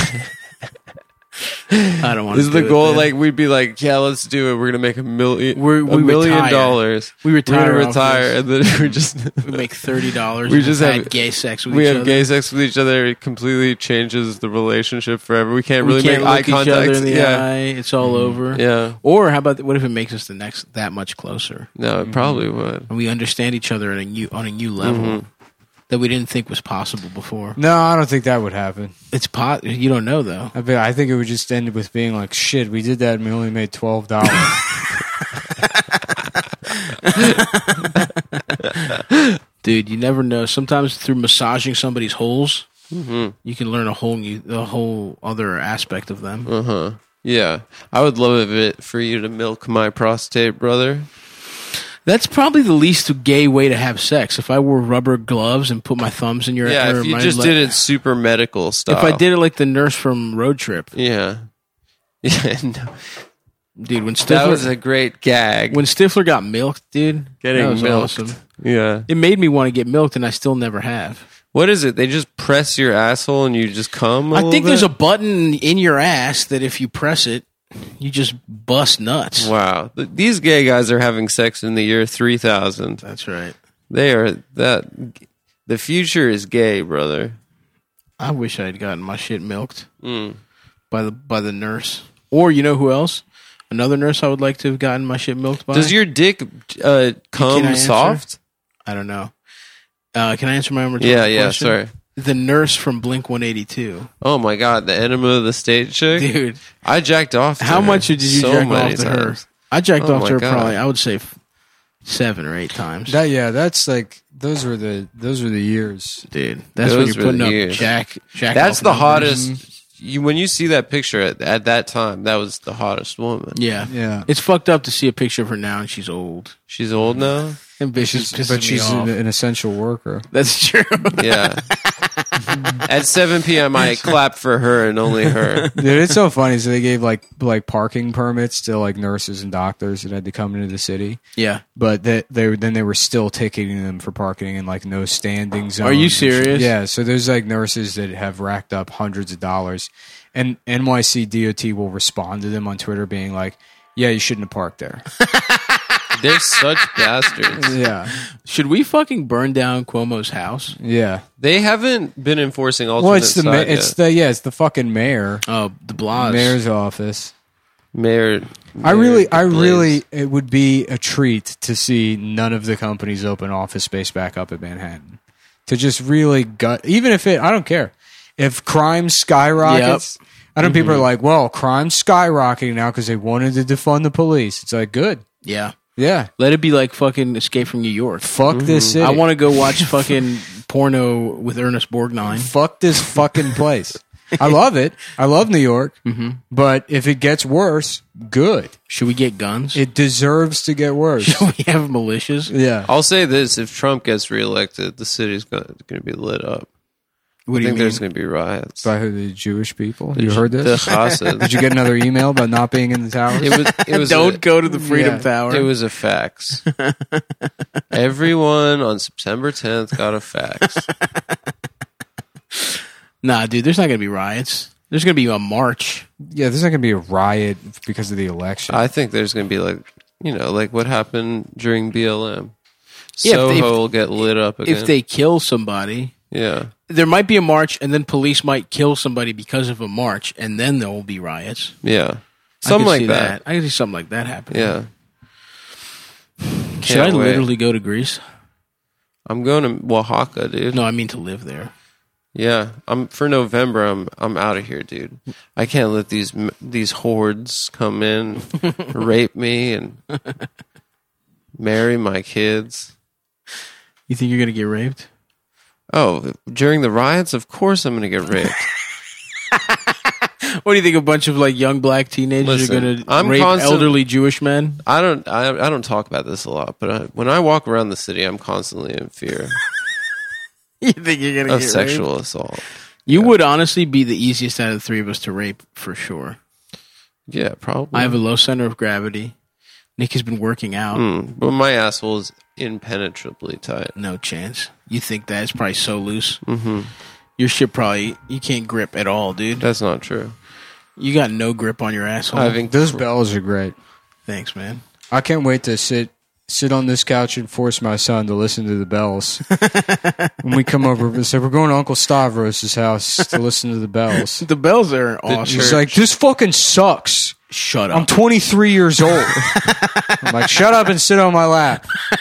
Speaker 2: I don't want
Speaker 3: this
Speaker 2: to
Speaker 3: is the
Speaker 2: do
Speaker 3: goal.
Speaker 2: It, man.
Speaker 3: Like we'd be like, yeah, let's do it. We're gonna make a million,
Speaker 2: We're-
Speaker 3: a
Speaker 2: we
Speaker 3: million
Speaker 2: retire.
Speaker 3: dollars.
Speaker 2: We
Speaker 3: We're
Speaker 2: retire.
Speaker 3: gonna
Speaker 2: off
Speaker 3: retire,
Speaker 2: this.
Speaker 3: and then we're just
Speaker 2: We make thirty dollars.
Speaker 3: We just have-
Speaker 2: gay sex with
Speaker 3: we
Speaker 2: each
Speaker 3: have
Speaker 2: other.
Speaker 3: gay sex with each other. It completely changes the relationship forever. We can't
Speaker 2: We
Speaker 3: really
Speaker 2: can't
Speaker 3: make eye
Speaker 2: look each
Speaker 3: contact.
Speaker 2: other in the
Speaker 3: yeah,
Speaker 2: eye. It's all over.
Speaker 3: yeah.
Speaker 2: Or how about what if it makes us the next that much closer,
Speaker 3: No, it probably would.
Speaker 2: and we understand each other at a new on a new level
Speaker 3: Mhm.
Speaker 2: that we didn't think was possible before?
Speaker 1: No, I don't think that would happen.
Speaker 2: It's po- You don't know though.
Speaker 1: I, bet, I think it would just end with being like, shit, we did that and we only made twelve dollars.
Speaker 2: Dude, you never know. Sometimes through massaging somebody's holes,
Speaker 3: Mm-hmm.
Speaker 2: you can learn a whole new, a whole other aspect of them.
Speaker 3: Uh huh. Yeah, I would love it for you to milk my prostate, brother.
Speaker 2: That's probably the least gay way to have sex. If I wore rubber gloves and put my thumbs in your
Speaker 3: Yeah,
Speaker 2: or
Speaker 3: if you
Speaker 2: my
Speaker 3: just
Speaker 2: le-
Speaker 3: did it super medical style.
Speaker 2: If I did it like the nurse from Road Trip,
Speaker 3: yeah, yeah. No,
Speaker 2: dude. When
Speaker 3: that
Speaker 2: Stifler
Speaker 3: was a great gag.
Speaker 2: when Stifler got milked, dude,
Speaker 3: Getting
Speaker 2: that was
Speaker 3: milked.
Speaker 2: awesome.
Speaker 3: Yeah.
Speaker 2: It made me want to get milked, and I still never have.
Speaker 3: What is it? They just press your asshole and you just come. I
Speaker 2: I think there's a button in your ass that if you press it, you just bust nuts.
Speaker 3: Wow. Th- These gay guys are having sex in the year three thousand.
Speaker 2: That's right.
Speaker 3: They are that. The future is gay, brother.
Speaker 2: I wish I had gotten my shit milked
Speaker 3: Mm.
Speaker 2: by the by the nurse, or you know who else? Another nurse I would like to have gotten my shit milked by.
Speaker 3: Does your dick uh,
Speaker 2: Can I
Speaker 3: come
Speaker 2: answer?
Speaker 3: soft?
Speaker 2: I don't know. Uh, can I answer my own
Speaker 3: Yeah, yeah.
Speaker 2: question?
Speaker 3: Sorry.
Speaker 2: The nurse from Blink one eighty-two.
Speaker 3: Oh my god, the enema of the state chick.
Speaker 2: Dude,
Speaker 3: I jacked off. To
Speaker 2: how
Speaker 3: her
Speaker 2: much did you
Speaker 3: so
Speaker 2: jack
Speaker 3: many
Speaker 2: off to
Speaker 3: times.
Speaker 2: her? I jacked
Speaker 3: Oh
Speaker 2: off
Speaker 3: my
Speaker 2: to her
Speaker 3: God.
Speaker 2: probably, I would say f- seven or eight times.
Speaker 1: that yeah, that's like those were the those were the years.
Speaker 2: Dude, that's
Speaker 3: Those
Speaker 2: when
Speaker 3: were
Speaker 2: you're putting
Speaker 3: the
Speaker 2: up
Speaker 3: years.
Speaker 2: jack. jack
Speaker 3: That's
Speaker 2: off
Speaker 3: the
Speaker 2: numbers.
Speaker 3: hottest. You when you see that picture at, at that time, that was the hottest woman.
Speaker 2: Yeah.
Speaker 1: Yeah.
Speaker 2: It's fucked up to see a picture of her now and she's old.
Speaker 3: She's old now.
Speaker 2: Ambitious,
Speaker 1: She's, but she's an, an essential worker.
Speaker 2: That's true.
Speaker 3: Yeah. At seven p.m., I clapped for her and only her.
Speaker 1: Dude, it's so funny. So they gave like like parking permits to like nurses and doctors that had to come into the city,
Speaker 2: Yeah.
Speaker 1: but they, they then they were still ticketing them for parking in like no standing zones.
Speaker 2: Are you
Speaker 1: and shit.
Speaker 2: serious?
Speaker 1: Yeah. So there's like nurses that have racked up hundreds of dollars, and N Y C D O T will respond to them on Twitter being like, "Yeah, you shouldn't have parked there."
Speaker 3: They're such bastards.
Speaker 1: Yeah.
Speaker 2: Should we fucking burn down Cuomo's house?
Speaker 1: Yeah.
Speaker 3: They haven't been enforcing alternate
Speaker 1: Well, it's the ma-
Speaker 3: side
Speaker 1: it's
Speaker 3: yet.
Speaker 1: the yeah it's the fucking mayor
Speaker 2: Oh, the Blas.
Speaker 1: mayor's office.
Speaker 3: Mayor.
Speaker 1: I
Speaker 3: Mayor
Speaker 1: really, I
Speaker 3: Blaze.
Speaker 1: really, it would be a treat to see none of the companies open office space back up at Manhattan. To just really gut, even if it, I don't care. If crime skyrockets, I know people are like, well, crime's skyrocketing now because they wanted to defund the police. It's like, good.
Speaker 2: Yeah.
Speaker 1: Yeah.
Speaker 2: Let it be like fucking Escape from New York.
Speaker 1: Fuck this city.
Speaker 2: I want to go watch fucking porno with Ernest Borgnine.
Speaker 1: Fuck this fucking place. I love it. I love New York. Mm-hmm. But if it gets worse, good.
Speaker 2: Should we get guns?
Speaker 1: It deserves to get worse.
Speaker 2: Should we have militias?
Speaker 1: Yeah.
Speaker 3: I'll say this: if Trump gets reelected, the city's going to be lit up.
Speaker 2: What
Speaker 3: I
Speaker 2: do you
Speaker 3: think
Speaker 2: mean?
Speaker 3: there's going to be riots.
Speaker 1: By who, the Jewish people?
Speaker 3: The
Speaker 1: You
Speaker 3: Ju-
Speaker 1: heard
Speaker 3: The
Speaker 1: this?
Speaker 3: Chassid.
Speaker 1: Did you get another email about not being in the towers?
Speaker 3: It was. It was.
Speaker 2: Don't
Speaker 3: a,
Speaker 2: go to the Freedom
Speaker 1: Yeah.
Speaker 2: Tower.
Speaker 3: It was a fax. Everyone on September tenth got a fax.
Speaker 2: Nah, dude, there's not going to be riots. There's going to be a march.
Speaker 1: Yeah, there's not going to be a riot because of the election.
Speaker 3: I think there's going to be like, you know, like what happened during B L M.
Speaker 2: Yeah, if
Speaker 3: Soho
Speaker 2: they-
Speaker 3: will get lit up again.
Speaker 2: If they kill somebody,
Speaker 3: yeah.
Speaker 2: there might be a march, and then police might kill somebody because of a march, and then there will be riots.
Speaker 3: Yeah.
Speaker 2: I
Speaker 3: Something
Speaker 2: could
Speaker 3: like
Speaker 2: see
Speaker 3: that.
Speaker 2: I can see something like that happening.
Speaker 3: Yeah.
Speaker 2: Should I
Speaker 3: Can't wait.
Speaker 2: literally go to Greece?
Speaker 3: I'm going to Oaxaca, dude.
Speaker 2: No, I mean to live there.
Speaker 3: Yeah. I'm for November. I'm I'm out of here, dude. I can't let these m- these hordes come in, rape me, and marry my kids.
Speaker 2: You think you're going to get raped?
Speaker 3: Oh, during the riots, of course I'm going to get raped.
Speaker 2: What do you think? A bunch of like young black teenagers
Speaker 3: Listen,
Speaker 2: are going to
Speaker 3: I'm
Speaker 2: rape
Speaker 3: constant-
Speaker 2: elderly Jewish men?
Speaker 3: I don't I, I don't talk about this a lot, but I, when I walk around the city, I'm constantly in fear
Speaker 2: You think you're going to
Speaker 3: of
Speaker 2: get
Speaker 3: sexual
Speaker 2: raped?
Speaker 3: assault.
Speaker 2: You would honestly be the easiest out of the three of us to rape for sure.
Speaker 3: Yeah, probably.
Speaker 2: I have a low center of gravity. Nick has been working out.
Speaker 3: Mm, but my asshole is impenetrably tight.
Speaker 2: No chance. You think that it's probably so loose?
Speaker 3: Mm-hmm.
Speaker 2: Your shit probably you can't grip at all, dude.
Speaker 3: That's not true.
Speaker 2: You got no grip on your asshole.
Speaker 3: I think
Speaker 1: Those bells are great.
Speaker 2: Thanks, man.
Speaker 1: I can't wait to sit sit on this couch and force my son to listen to the bells. When we come over, so we're going to Uncle Stavros' house to listen to the bells.
Speaker 2: The bells are awesome.
Speaker 1: He's like, this fucking sucks.
Speaker 2: Shut
Speaker 1: I'm
Speaker 2: up.
Speaker 1: twenty-three years old. I'm like, shut up and sit on my lap.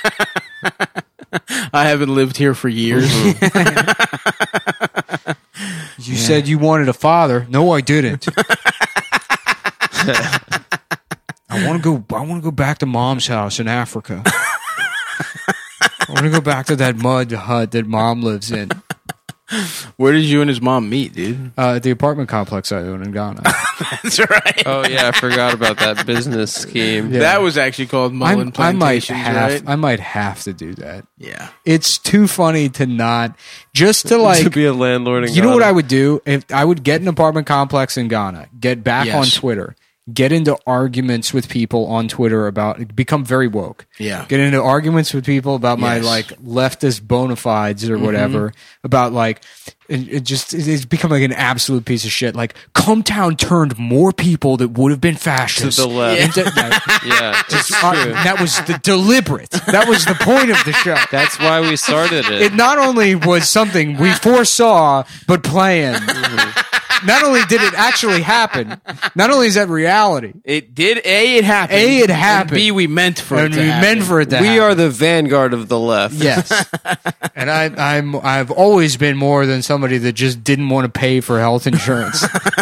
Speaker 2: I haven't lived here for years.
Speaker 1: You said you wanted a father. No, I didn't. I want to go. I want to go back to Mom's house in Africa. I want to go back to that mud hut that Mom lives in.
Speaker 2: Where did you and his mom meet, dude?
Speaker 1: Uh, at the apartment complex I own in Ghana.
Speaker 2: That's right.
Speaker 3: Oh yeah, I forgot about that business scheme.
Speaker 1: Yeah.
Speaker 2: That was actually called Mullen
Speaker 1: I'm, I might
Speaker 2: Plantations,
Speaker 1: have.
Speaker 2: right?
Speaker 1: I might have to do that.
Speaker 2: Yeah.
Speaker 1: It's too funny to not just to like.
Speaker 3: to be a landlord in
Speaker 1: You know what
Speaker 3: Ghana.
Speaker 1: I would do if I would get an apartment complex in Ghana, get back
Speaker 2: Yes.
Speaker 1: on Twitter, get into arguments with people on Twitter about become very woke.
Speaker 2: Yeah.
Speaker 1: Get into arguments with people about my
Speaker 2: Yes.
Speaker 1: like leftist bona fides or whatever about like it, it just it's become like an absolute piece of shit. Like Cometown turned more people that would have been
Speaker 3: to
Speaker 1: fascists
Speaker 3: the left.
Speaker 1: into- no,
Speaker 3: Yeah, it's
Speaker 1: uh,
Speaker 3: true.
Speaker 1: that was the deliberate. That was the point of the show.
Speaker 3: That's why we started it.
Speaker 1: It not only was something we foresaw, but planned. Not only did it actually happen, not only is that reality,
Speaker 2: It did. A, it happened.
Speaker 1: A, it
Speaker 2: and
Speaker 1: happened.
Speaker 2: B, we meant for
Speaker 1: and
Speaker 2: it to
Speaker 1: we
Speaker 2: happen.
Speaker 1: meant for it to
Speaker 3: we
Speaker 1: happen.
Speaker 3: are the vanguard of the left.
Speaker 1: Yes. And I, I'm, I've always been more than somebody that just didn't want to pay for health insurance.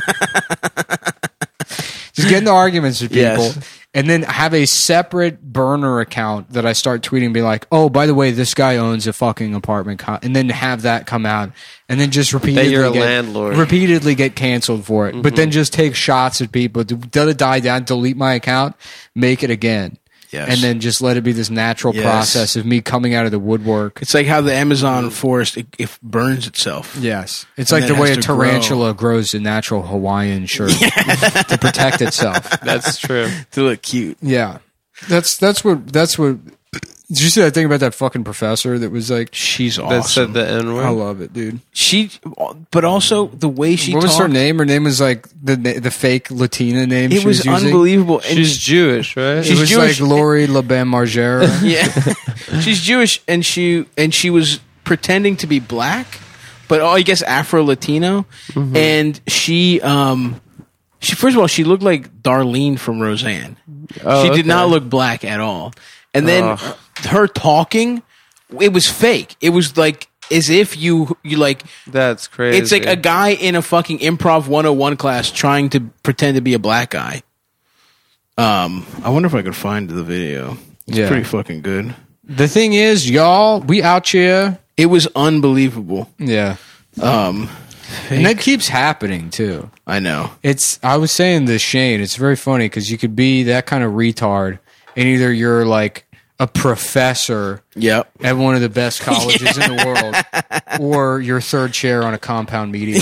Speaker 1: Just get into arguments with people,
Speaker 2: Yes.
Speaker 1: and then have a separate burner account that I start tweeting, and be like, "Oh, by the way, this guy owns a fucking apartment," co-, and then have that come out, and then just repeatedly
Speaker 3: you're a
Speaker 1: get,
Speaker 3: landlord.
Speaker 1: repeatedly get canceled for it. But then just take shots at people, to let it die down, delete my account, make it again.
Speaker 2: Yes.
Speaker 1: And then just let it be this natural
Speaker 2: Yes.
Speaker 1: process of me coming out of the woodwork.
Speaker 2: It's like how the Amazon forest it, it burns itself.
Speaker 1: Yes. It's
Speaker 2: And
Speaker 1: like
Speaker 2: then
Speaker 1: the
Speaker 2: it
Speaker 1: way a
Speaker 2: has to grow.
Speaker 1: tarantula grows a natural Hawaiian shirt to protect itself.
Speaker 3: That's true.
Speaker 2: To look cute.
Speaker 1: Yeah. That's that's what that's what did you see that thing about that fucking professor that was like
Speaker 2: She's
Speaker 3: That
Speaker 2: awesome.
Speaker 3: said the N
Speaker 1: I
Speaker 3: word.
Speaker 1: love it, dude.
Speaker 2: she, but also the way she
Speaker 1: What was
Speaker 2: talked.
Speaker 1: her name? Her name was like the the fake Latina name
Speaker 2: It
Speaker 1: she
Speaker 2: was
Speaker 1: was using.
Speaker 2: unbelievable. And
Speaker 3: She's Jewish, right?
Speaker 1: It
Speaker 2: She's
Speaker 1: was
Speaker 2: Jewish.
Speaker 1: like Lori LeBan Margera.
Speaker 2: yeah, she's Jewish, and she and she was pretending to be black, but oh, I guess Afro Latino,
Speaker 1: Mm-hmm.
Speaker 2: and she um. She first of all, she looked like Darlene from Roseanne.
Speaker 3: Oh,
Speaker 2: she did
Speaker 3: okay.
Speaker 2: not look black at all. And then
Speaker 3: Ugh.
Speaker 2: her talking, it was fake. It was like as if you you like
Speaker 3: That's crazy.
Speaker 2: it's like a guy in a fucking improv one oh one class trying to pretend to be a black guy. Um, I wonder if I could find the video. It's
Speaker 1: Yeah.
Speaker 2: pretty fucking good.
Speaker 1: The thing is, y'all, we out here.
Speaker 2: It was unbelievable.
Speaker 1: Yeah.
Speaker 2: Um,
Speaker 1: And that keeps happening too.
Speaker 2: I know.
Speaker 1: It's I was saying to Shane, it's very funny because you could be that kind of retard, and either you're like a professor
Speaker 2: Yep.
Speaker 1: at one of the best colleges in the world, or your third chair on a Compound Media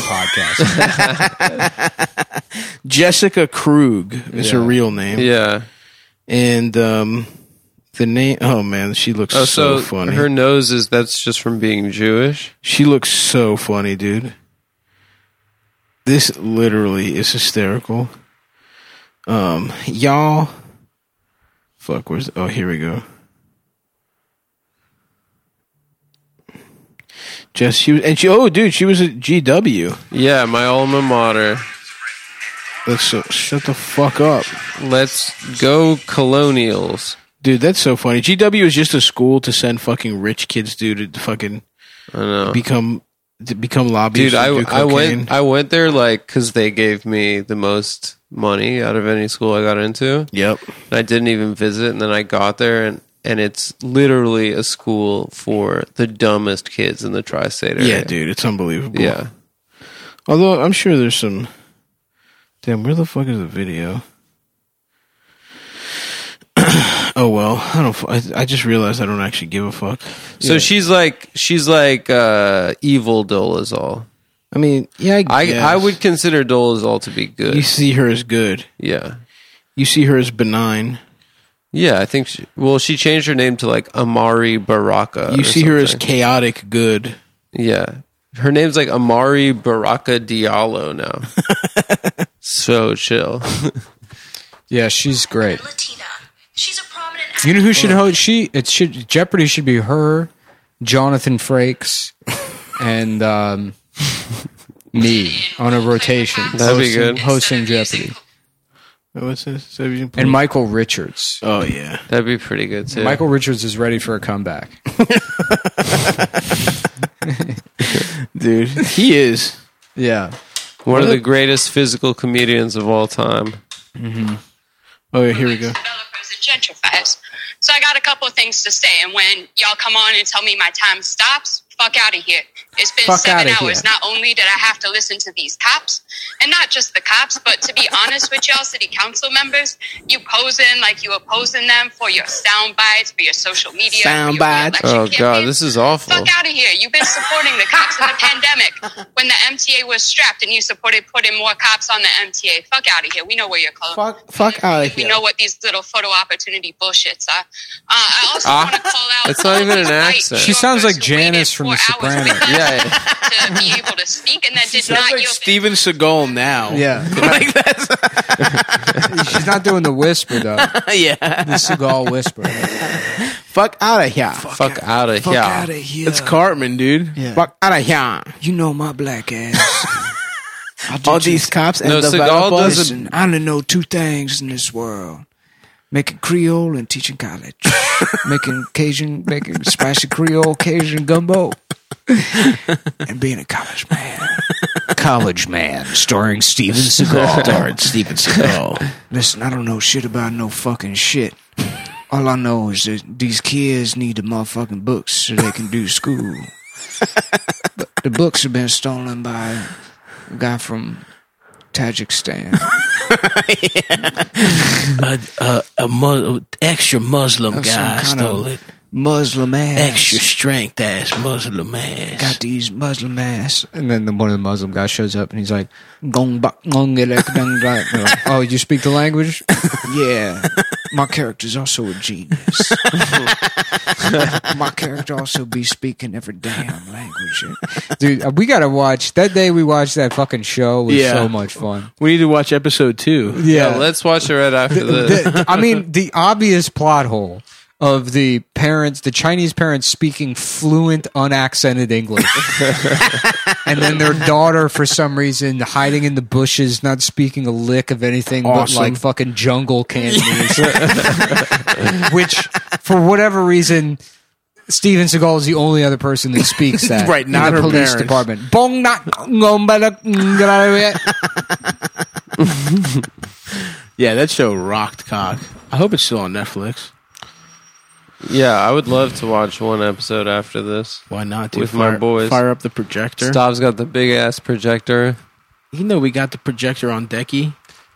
Speaker 1: podcast.
Speaker 2: Jessica Krug is her
Speaker 1: Yeah.
Speaker 2: real name.
Speaker 3: Yeah.
Speaker 2: And um, the name, oh man, she looks
Speaker 3: Oh,
Speaker 2: so,
Speaker 3: so
Speaker 2: funny.
Speaker 3: her nose is that's just from being Jewish.
Speaker 2: She looks so funny, dude. This literally is hysterical. Um, y'all, fuck, where's, oh, here we go. Just, she was, and she, oh, dude, she was at G W.
Speaker 3: Yeah, my alma mater.
Speaker 2: That's so, shut the fuck up.
Speaker 3: Let's go Colonials.
Speaker 2: Dude, that's so funny. G W is just a school to send fucking rich kids, dude, to fucking
Speaker 3: I know.
Speaker 2: become, to become lobbyists.
Speaker 3: Dude, I,
Speaker 2: and do
Speaker 3: I
Speaker 2: cocaine.
Speaker 3: went I went there like because they gave me the most money out of any school I got into.
Speaker 2: Yep.
Speaker 3: And I didn't even visit, and then I got there, and, and it's literally a school for the dumbest kids in the tri-state area.
Speaker 2: Yeah, dude, it's unbelievable.
Speaker 3: Yeah.
Speaker 2: Although I'm sure there's some. Damn, where the fuck is the video? Oh well, I don't. I, I just realized I don't actually give a fuck.
Speaker 3: So
Speaker 2: Yeah.
Speaker 3: she's like she's like uh, evil Dolezal.
Speaker 2: I mean, yeah, I,
Speaker 3: I
Speaker 2: guess.
Speaker 3: I would consider Dolezal to be good.
Speaker 2: You see her as good.
Speaker 3: Yeah.
Speaker 2: You see her as benign.
Speaker 3: Yeah, I think she, well she changed her name to like Amari Baraka.
Speaker 2: You
Speaker 3: or
Speaker 2: see her as
Speaker 3: something.
Speaker 2: chaotic good.
Speaker 3: Yeah. Her name's like Amari Baraka Diallo now. So chill.
Speaker 1: Yeah, she's great.
Speaker 4: Latina. She's a prominent
Speaker 1: You know who should host? She it should Jeopardy should be her, Jonathan Frakes, and um, me on a rotation.
Speaker 3: That'd be
Speaker 1: hosting-
Speaker 3: good.
Speaker 1: Hosting Jeopardy.
Speaker 2: What's this? So you can put-
Speaker 1: And Michael Richards.
Speaker 2: oh yeah,
Speaker 3: That'd be pretty good too.
Speaker 1: Michael Richards is ready for a comeback.
Speaker 2: dude, he is.
Speaker 1: Yeah.
Speaker 3: One of the greatest physical comedians of all time.
Speaker 2: Oh yeah, here we go.
Speaker 5: Developers and gentrifiers. So I got a couple of things to say, and when y'all come on and tell me my time stops, fuck out of here. It's been
Speaker 1: Fuck
Speaker 5: seven
Speaker 1: outta
Speaker 5: hours.
Speaker 1: here.
Speaker 5: Not only did I have to listen to these cops, and not just the cops, but to be honest with y'all, city council members, you posing like you opposing them for your sound bites, for your social media,
Speaker 2: Sound
Speaker 5: for your
Speaker 2: bites.
Speaker 5: election
Speaker 3: Oh god,
Speaker 5: campaigns.
Speaker 3: this is awful.
Speaker 5: Fuck out of here. You've been supporting the cops in the pandemic when the M T A was strapped and you supported putting more cops on the M T A. Fuck out of here. We know where you're coming from.
Speaker 2: Fuck, fuck out of
Speaker 5: We
Speaker 2: here.
Speaker 5: know what these little photo opportunity bullshits are. Uh, I also
Speaker 3: Ah,
Speaker 5: want to call out.
Speaker 3: it's not even an
Speaker 5: all the
Speaker 3: accent.
Speaker 5: white
Speaker 1: She sounds like
Speaker 5: New Yorkers who
Speaker 1: Janice
Speaker 5: waited
Speaker 1: from The
Speaker 5: four hours
Speaker 1: Sopranos.
Speaker 5: with us
Speaker 3: Yeah.
Speaker 5: to be able to speak, and then did
Speaker 2: Sounds
Speaker 5: not
Speaker 2: like
Speaker 5: yield.
Speaker 2: Steven Seagal now.
Speaker 1: Yeah.
Speaker 2: like that's
Speaker 1: She's not doing the whisper, though.
Speaker 2: yeah.
Speaker 1: The Seagal whisper.
Speaker 2: Fuck out of here.
Speaker 3: Fuck out of here.
Speaker 1: here.
Speaker 2: It's Cartman, dude.
Speaker 1: Yeah.
Speaker 2: Fuck out of here.
Speaker 1: You know my black ass.
Speaker 2: All these cops and
Speaker 3: No, Seagal
Speaker 2: developers.
Speaker 3: doesn't-
Speaker 1: I only know two things in this world. Making Creole and teaching college. making Cajun, making spicy Creole Cajun gumbo. and being a college man. College Man, starring Steven Seagal.
Speaker 2: Starring Steven Seagal.
Speaker 1: Listen, I don't know shit about no fucking shit. All I know is that these kids need the motherfucking books so they can do school. But the books have been stolen by a guy from Tajikistan.
Speaker 2: a a, a mu- extra Muslim
Speaker 1: Of some
Speaker 2: guy
Speaker 1: kind
Speaker 2: stole
Speaker 1: of
Speaker 2: it.
Speaker 1: Muslim ass.
Speaker 2: Extra strength ass Muslim ass.
Speaker 1: Got these Muslim ass. And then the, one of the Muslim guys shows up and he's like, "Gong bak gong elek dang dang." They're like, "Oh, you speak the language?" Yeah. My character's also a genius. My character also be speaking every damn language. Dude, we gotta watch. That day we watched that fucking show was
Speaker 2: Yeah.
Speaker 1: so much fun.
Speaker 2: We need to watch episode two.
Speaker 3: Yeah, let's watch it right after this.
Speaker 1: The- I mean, the obvious plot hole of the parents, the Chinese parents speaking fluent, unaccented English. And then their daughter, for some reason, hiding in the bushes, not speaking a lick of anything
Speaker 2: Awesome.
Speaker 1: but like fucking jungle Cantonese. Which, for whatever reason, Steven Seagal is the only other person that speaks that.
Speaker 2: Right,
Speaker 1: in
Speaker 2: not
Speaker 1: the
Speaker 2: her
Speaker 1: police
Speaker 2: parents.
Speaker 1: department. Bong nak ngom balak ngrave.
Speaker 2: Yeah, that show rocked cock. I hope it's still on Netflix.
Speaker 3: Yeah, I would love to watch one episode after this.
Speaker 2: Why not? Dude?
Speaker 3: With my
Speaker 2: fire,
Speaker 3: boys.
Speaker 2: Fire up the projector.
Speaker 3: Stav's got the big ass projector.
Speaker 2: You know we got the projector on decky.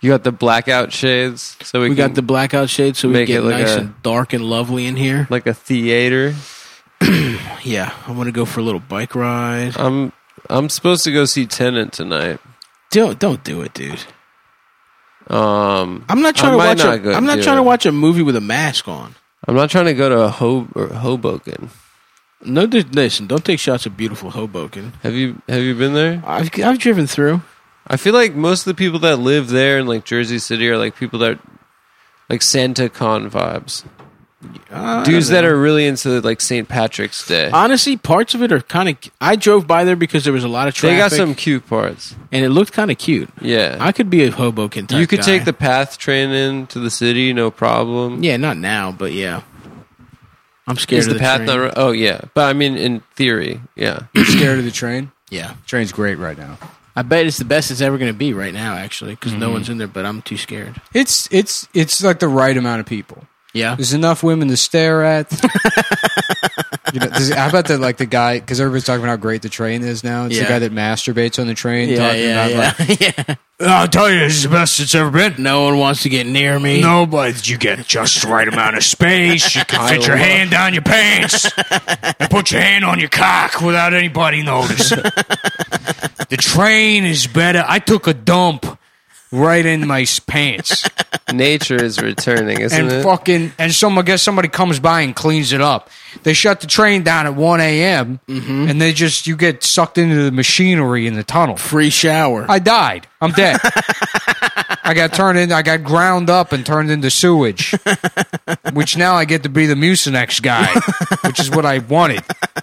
Speaker 3: You got the blackout shades, so we,
Speaker 2: We
Speaker 3: can
Speaker 2: got the blackout shade, so we
Speaker 3: make
Speaker 2: get
Speaker 3: it like
Speaker 2: nice
Speaker 3: a-
Speaker 2: and dark and lovely in here.
Speaker 3: like a theater.
Speaker 2: Yeah, I want to go for a little bike ride.
Speaker 3: I'm I'm supposed to go see Tenet tonight.
Speaker 2: Don't don't do it, dude.
Speaker 3: Um,
Speaker 2: I'm not
Speaker 3: I
Speaker 2: trying to
Speaker 3: might
Speaker 2: watch.
Speaker 3: not
Speaker 2: A,
Speaker 3: go
Speaker 2: I'm not
Speaker 3: do
Speaker 2: trying
Speaker 3: it.
Speaker 2: to watch a movie with a mask on.
Speaker 3: I'm not trying to go to Ho- or Hoboken.
Speaker 2: No, th- listen. Don't take shots of beautiful Hoboken.
Speaker 3: Have you Have you been there?
Speaker 2: I've I've driven through.
Speaker 3: I feel like most of the people that live there in like Jersey City are like people that like SantaCon vibes.
Speaker 2: I
Speaker 3: Dudes
Speaker 2: don't
Speaker 3: that
Speaker 2: know.
Speaker 3: are really into like Saint Patrick's Day.
Speaker 2: Honestly, parts of it are kind of. I drove by there because there was a lot of traffic.
Speaker 3: They got some cute parts.
Speaker 2: and it looked kind of cute.
Speaker 3: Yeah.
Speaker 2: I could be a Hoboken type
Speaker 3: You could
Speaker 2: guy.
Speaker 3: take the PATH train into the city, no problem.
Speaker 2: Yeah, not now, but yeah. I'm scared
Speaker 3: Is
Speaker 2: of
Speaker 3: the
Speaker 2: the
Speaker 3: PATH
Speaker 2: train.
Speaker 3: not ri- Oh, yeah. But I mean, in theory, yeah.
Speaker 1: You're scared of the train?
Speaker 2: Yeah,
Speaker 1: Train's great right now.
Speaker 2: I bet it's the best it's ever going to be right now, actually, because
Speaker 3: Mm-hmm.
Speaker 2: no one's in there. But I'm too scared.
Speaker 1: It's it's it's like the right amount of people.
Speaker 2: Yeah,
Speaker 1: There's enough women to stare at. You know, does, how about the like the guy? Because everybody's talking about how great the train is now. It's
Speaker 2: Yeah.
Speaker 1: the guy that masturbates on the train.
Speaker 2: yeah,
Speaker 1: talking
Speaker 2: yeah,
Speaker 1: about
Speaker 2: yeah.
Speaker 1: like,
Speaker 2: yeah.
Speaker 1: I'll tell you, this is the best it's ever been.
Speaker 2: No one wants to get near me.
Speaker 1: No, but you get just the right amount of space. You can fit your hand down your pants and put your hand on your cock without anybody noticing. The train is better. I took a dump right in my pants.
Speaker 3: Nature is returning, isn't
Speaker 1: and
Speaker 3: it?
Speaker 1: fucking and some I guess somebody comes by and cleans it up. They shut the train down at one a.m.
Speaker 2: Mm-hmm.
Speaker 1: and they just you get sucked into the machinery in the tunnel.
Speaker 2: Free shower.
Speaker 1: I died. I'm dead. I got turned in. I got ground up and turned into sewage, which now I get to be the Mucinex guy, which is what I wanted.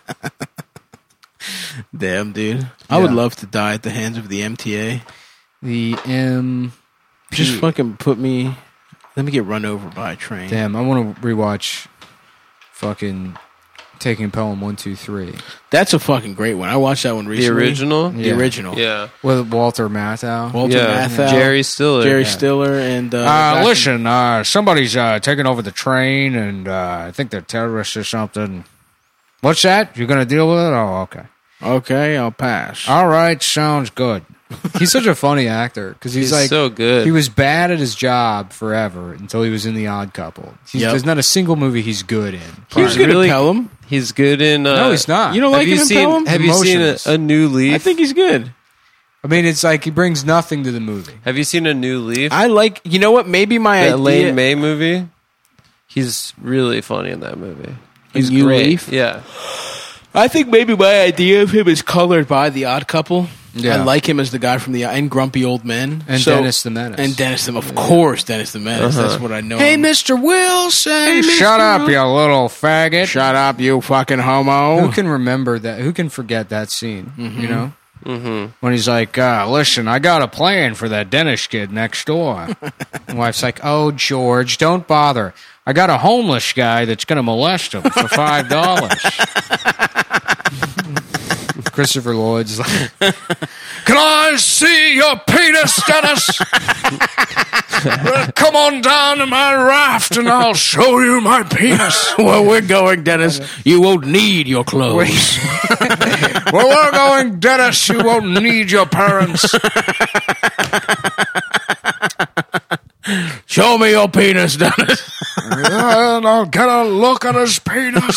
Speaker 2: Damn, dude. I would
Speaker 1: Yeah.
Speaker 2: love to die at the hands of the M T A.
Speaker 1: The M.
Speaker 2: Just fucking put me. Let me get run over by a train.
Speaker 1: Damn, I want to rewatch. Fucking Taking Pelham one two three
Speaker 2: That's a fucking great one. I watched that one
Speaker 3: the
Speaker 2: recently.
Speaker 3: original?
Speaker 2: The
Speaker 1: Yeah.
Speaker 2: original.
Speaker 3: Yeah.
Speaker 1: with Walter Matthau.
Speaker 2: Walter
Speaker 3: yeah.
Speaker 2: Matthau,
Speaker 3: Jerry Stiller.
Speaker 2: Jerry
Speaker 3: Yeah.
Speaker 2: Stiller, and uh, the
Speaker 1: Uh,
Speaker 2: guy from-
Speaker 1: listen, uh, somebody's uh, taking over the train, and uh, I think they're terrorists or something. What's that? You're going to deal with it? Oh, okay.
Speaker 2: Okay, I'll pass.
Speaker 1: All right, sounds good. He's such a funny actor because he's,
Speaker 3: He's
Speaker 1: like
Speaker 3: so good.
Speaker 1: He was bad at his job forever until he was in The Odd Couple. He's,
Speaker 2: Yep.
Speaker 1: There's not a single movie he's good in.
Speaker 2: He was
Speaker 3: He's
Speaker 2: good
Speaker 3: really-
Speaker 2: at Pelham.
Speaker 3: He's good in. Uh,
Speaker 1: no, he's not.
Speaker 2: You don't
Speaker 3: Have
Speaker 2: like
Speaker 3: you
Speaker 2: him in
Speaker 3: seen?
Speaker 2: Pelham?
Speaker 3: Have you seen a,
Speaker 1: Emotionless.
Speaker 3: a New Leaf?
Speaker 2: I think he's good.
Speaker 1: I mean, it's like he brings nothing to the movie.
Speaker 3: Have you seen a New Leaf?
Speaker 2: I like. You know what? Maybe my
Speaker 3: the
Speaker 2: idea.
Speaker 3: Elaine May movie. He's really funny in that movie. He's
Speaker 2: New
Speaker 3: great.
Speaker 2: Leaf?
Speaker 3: Yeah.
Speaker 2: I think maybe my idea of him is colored by The Odd Couple.
Speaker 1: Yeah.
Speaker 2: I like him as the guy from the and Grumpy Old Men
Speaker 1: And
Speaker 2: So-
Speaker 1: Dennis the Menace.
Speaker 2: and Dennis the of course Dennis the Menace.
Speaker 3: Uh-huh.
Speaker 2: That's what I know.
Speaker 1: Hey,
Speaker 2: him.
Speaker 1: Mister Wilson!
Speaker 2: Hey, Mister
Speaker 1: Shut up,
Speaker 2: Wil-
Speaker 1: you little faggot!
Speaker 2: Shut up, you fucking homo!
Speaker 1: Who can remember that? Who can forget that scene?
Speaker 2: Mm-hmm.
Speaker 1: You know, mm-hmm. when he's like, uh, "Listen, I got a plan for that Dennis kid next door." The wife's like, "Oh, George, don't bother. I got a homeless guy that's going to molest him for five dollars." Christopher Lloyd's like, "Can I see your penis, Dennis? Well, come on down to my raft and I'll show you my penis."
Speaker 2: Well, we're going, Dennis. You won't need your clothes.
Speaker 1: Well, we're going, Dennis. You won't need your parents.
Speaker 2: Show me your penis, Dennis.
Speaker 1: And I'll get a look at his penis.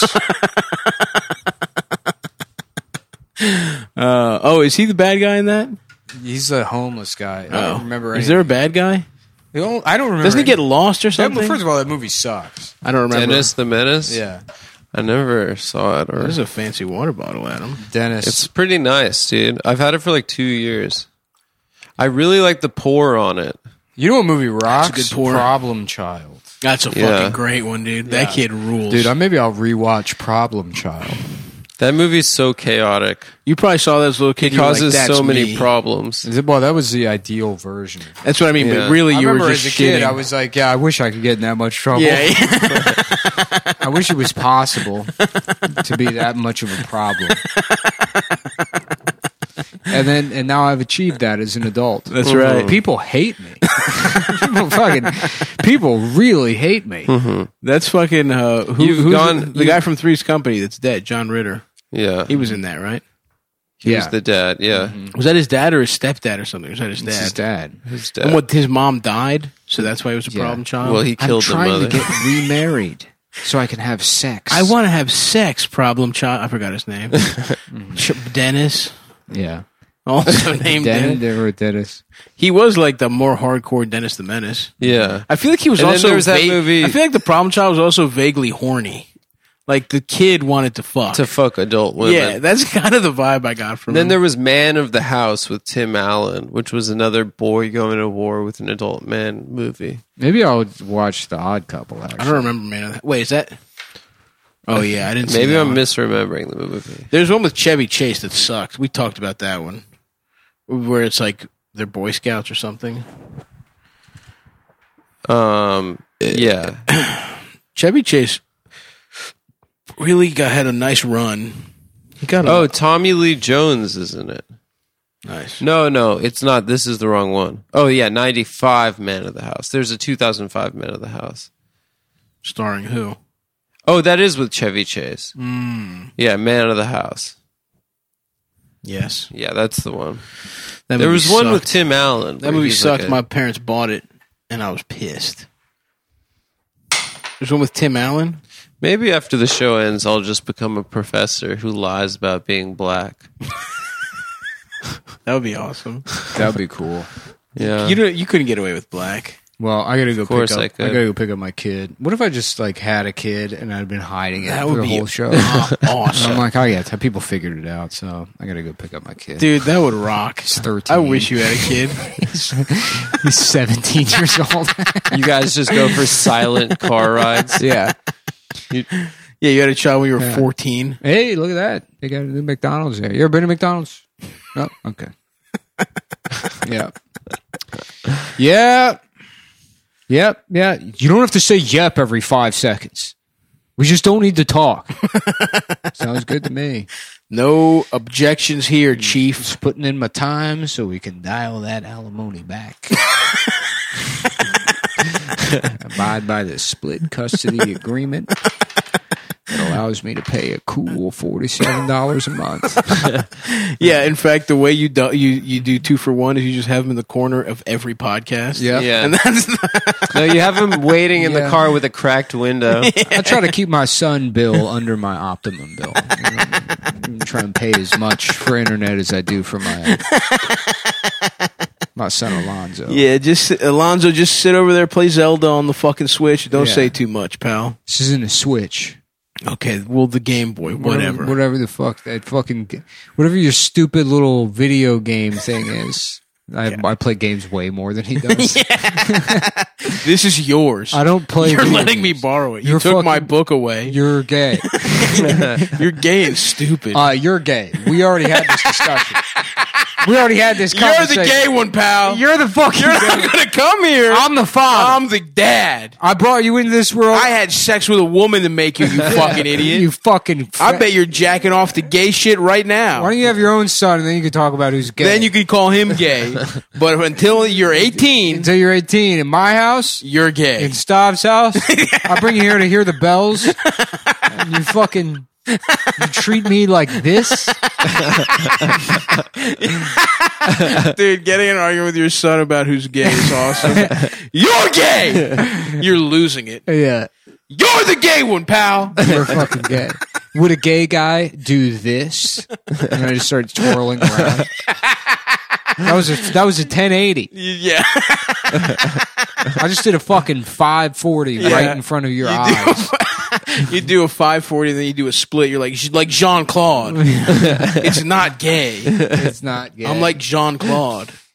Speaker 2: Uh, oh, is he the bad guy in that?
Speaker 1: He's a homeless guy. I
Speaker 2: Oh.
Speaker 1: don't remember.
Speaker 2: Is there a bad guy?
Speaker 1: I don't, I don't remember.
Speaker 2: Doesn't he get lost or
Speaker 1: That-
Speaker 2: something?
Speaker 1: First of all, that movie sucks.
Speaker 2: I don't remember.
Speaker 3: Dennis the Menace.
Speaker 1: Yeah,
Speaker 3: I never saw it. Or
Speaker 2: There's a fancy water bottle, Adam.
Speaker 1: Dennis.
Speaker 3: it's pretty nice, dude. I've had it for like two years. I really like the pour on it.
Speaker 1: you know what movie rocks?
Speaker 2: good pour.
Speaker 1: Problem Child.
Speaker 2: That's a fucking
Speaker 3: Yeah.
Speaker 2: great one, dude. That kid rules.
Speaker 1: Dude, I, maybe I'll rewatch Problem Child.
Speaker 3: That movie's so chaotic.
Speaker 2: you probably saw that as a little kid.
Speaker 3: It
Speaker 2: you were like,
Speaker 3: causes
Speaker 2: "That's
Speaker 3: so many
Speaker 2: me."
Speaker 3: problems.
Speaker 1: Is it- Well, that was the ideal version.
Speaker 2: That's what I mean.
Speaker 3: Yeah.
Speaker 2: But really,
Speaker 1: I
Speaker 2: you were
Speaker 1: remember
Speaker 2: just
Speaker 1: as a kid,
Speaker 2: shitting.
Speaker 1: I was like, yeah, I wish I could get in that much trouble.
Speaker 2: Yeah, yeah.
Speaker 1: I wish it was possible to be that much of a problem. And then, and now I've achieved that as an adult.
Speaker 2: That's right.
Speaker 1: People hate me. people fucking, people really hate me.
Speaker 2: That's fucking. Uh, who,
Speaker 3: You've
Speaker 2: who's
Speaker 3: gone-
Speaker 2: the, the
Speaker 3: you-
Speaker 2: guy from Three's Company that's dead, John Ritter.
Speaker 3: Yeah.
Speaker 2: He was in that, right?
Speaker 3: He
Speaker 1: Yeah.
Speaker 3: was the dad. Yeah,
Speaker 2: Was that his dad or his stepdad or something? Was that his dad?
Speaker 1: It's his dad.
Speaker 3: his dad.
Speaker 2: And what? His mom died, so that's why he was a
Speaker 1: Yeah.
Speaker 2: problem child.
Speaker 3: well, he
Speaker 1: I'm
Speaker 3: killed the
Speaker 1: trying
Speaker 3: mother.
Speaker 1: to get remarried so I can have sex.
Speaker 2: I want to have sex, problem child. I forgot his name. Ch- Dennis,
Speaker 1: Yeah.
Speaker 2: also named
Speaker 1: Den-
Speaker 2: Dennis.
Speaker 1: they were Dennis.
Speaker 2: He was like the more hardcore Dennis the Menace.
Speaker 3: yeah,
Speaker 2: I feel like he was
Speaker 3: And then
Speaker 2: also
Speaker 3: there was that
Speaker 2: va-
Speaker 3: movie-
Speaker 2: I feel like the problem child was also vaguely horny. Like the kid wanted to fuck.
Speaker 3: to fuck adult women.
Speaker 2: yeah, that's kind of the vibe I got from
Speaker 3: Then
Speaker 2: him.
Speaker 3: there was Man of the House with Tim Allen, which was another boy going to war with an adult man movie.
Speaker 1: Maybe I'll watch The Odd Couple, actually.
Speaker 2: I don't remember, man. Wait, is that? Oh yeah, I didn't. see
Speaker 3: Maybe
Speaker 2: that
Speaker 3: I'm
Speaker 2: one.
Speaker 3: misremembering the movie.
Speaker 2: There's one with Chevy Chase that sucked. We talked about that one, where it's like they're Boy Scouts or something.
Speaker 3: Um, yeah,
Speaker 2: Chevy Chase really got had a nice run. He got a
Speaker 3: Oh, Tommy Lee Jones is in it.
Speaker 2: nice.
Speaker 3: No, no, it's not. This is the wrong one. Oh, yeah, ninety-five Man of the House. There's a two thousand five Man of the House.
Speaker 2: Starring who?
Speaker 3: Oh, that is with Chevy Chase.
Speaker 2: Mm,
Speaker 3: Yeah, Man of the House.
Speaker 2: yes.
Speaker 3: Yeah, that's the one.
Speaker 2: That
Speaker 3: There
Speaker 2: movie
Speaker 3: was one
Speaker 2: sucked.
Speaker 3: with Tim Allen.
Speaker 2: That
Speaker 3: where
Speaker 2: movie
Speaker 3: he's
Speaker 2: sucked.
Speaker 3: like a-
Speaker 2: My parents bought it, and I was pissed. There's one with Tim Allen.
Speaker 3: Maybe after the show ends, I'll just become a professor who lies about being black.
Speaker 2: That would be awesome.
Speaker 1: That would be cool.
Speaker 3: Yeah.
Speaker 2: You don't, you couldn't get away with black.
Speaker 1: Well, I gotta go
Speaker 3: Of course
Speaker 1: pick up.
Speaker 3: I
Speaker 1: I,
Speaker 3: could.
Speaker 1: gotta go pick up my kid. What if I just like had a kid and I'd been hiding it
Speaker 2: That
Speaker 1: for
Speaker 2: would
Speaker 1: the
Speaker 2: be
Speaker 1: whole show?
Speaker 2: awesome.
Speaker 1: I'm like, oh yeah, t- people figured it out, so I gotta go pick up my kid.
Speaker 2: Dude, that would rock.
Speaker 1: He's thirteen.
Speaker 2: I wish you had a kid.
Speaker 1: He's seventeen years old.
Speaker 3: You guys just go for silent car rides.
Speaker 1: Yeah.
Speaker 3: You-
Speaker 2: Yeah, you had a child when you were
Speaker 1: Yeah.
Speaker 2: fourteen.
Speaker 1: Hey, look at that! They got a new McDonald's there. You ever been to McDonald's? No. Okay. Yeah. Yeah. Yep. Yeah. You don't have to say "yep" every five seconds. We just don't need to talk. Sounds good to me.
Speaker 2: No objections here, Chief.
Speaker 1: Just putting in my time so we can dial that alimony back. Abide by the split custody agreement that allows me to pay a cool forty-seven dollars a month.
Speaker 2: Yeah, in fact, the way you do, you you do two for one is you just have them in the corner of every podcast.
Speaker 1: Yeah.
Speaker 3: Yeah.
Speaker 2: and that's
Speaker 3: No, you have him waiting in
Speaker 1: Yeah.
Speaker 3: the car with a cracked window.
Speaker 1: I try to keep my son bill under my Optimum bill. You know, I'm trying to pay as much for internet as I do for my my son Alonzo.
Speaker 2: yeah. Just sit- Alonzo, just sit over there, play Zelda on the fucking Switch. Don't
Speaker 1: Yeah.
Speaker 2: say too much, pal.
Speaker 1: This isn't a Switch.
Speaker 2: Okay, well, the Game Boy, whatever.
Speaker 1: Whatever the fuck that fucking whatever your stupid little video game thing is. I, I play games way more than he does.
Speaker 2: This is yours.
Speaker 1: I don't play.
Speaker 2: You're
Speaker 1: video
Speaker 2: letting me
Speaker 1: games.
Speaker 2: borrow it. You
Speaker 1: You're
Speaker 2: took my
Speaker 1: fucking-
Speaker 2: book away.
Speaker 1: You're gay.
Speaker 2: You're gay and stupid.
Speaker 1: Uh, you're gay. We already had this discussion. We already had this
Speaker 2: You're
Speaker 1: conversation.
Speaker 2: the gay one, pal.
Speaker 1: You're the fucking
Speaker 2: You're
Speaker 1: gay.
Speaker 2: not gonna come here.
Speaker 1: I'm the father.
Speaker 2: I'm the dad.
Speaker 1: I brought you into this world.
Speaker 2: I had sex with a woman to make you, you fucking idiot.
Speaker 1: You fucking.
Speaker 2: I bet you're jacking off the gay shit right now.
Speaker 1: Why don't you have your own son and then you can talk about who's gay?
Speaker 2: Then you could call him gay. But until you're eighteen,
Speaker 1: until you're eighteen in my house,
Speaker 2: you're gay.
Speaker 1: in Stav's house. I bring you here to hear the bells. And you fucking. You treat me like this.
Speaker 2: Dude, getting in an argument with your son about who's gay is awesome. You're gay! You're losing it.
Speaker 1: Yeah,
Speaker 2: You're the gay one, pal!
Speaker 1: you're fucking gay. Would a gay guy do this? And I just started twirling around. That was a that was a ten eighty.
Speaker 2: Yeah.
Speaker 1: I just did a fucking five forty right in front of your eyes.
Speaker 2: You do a five forty and then you do a split. You're like like Jean Claude. It's not gay.
Speaker 1: It's not gay.
Speaker 2: I'm like Jean Claude.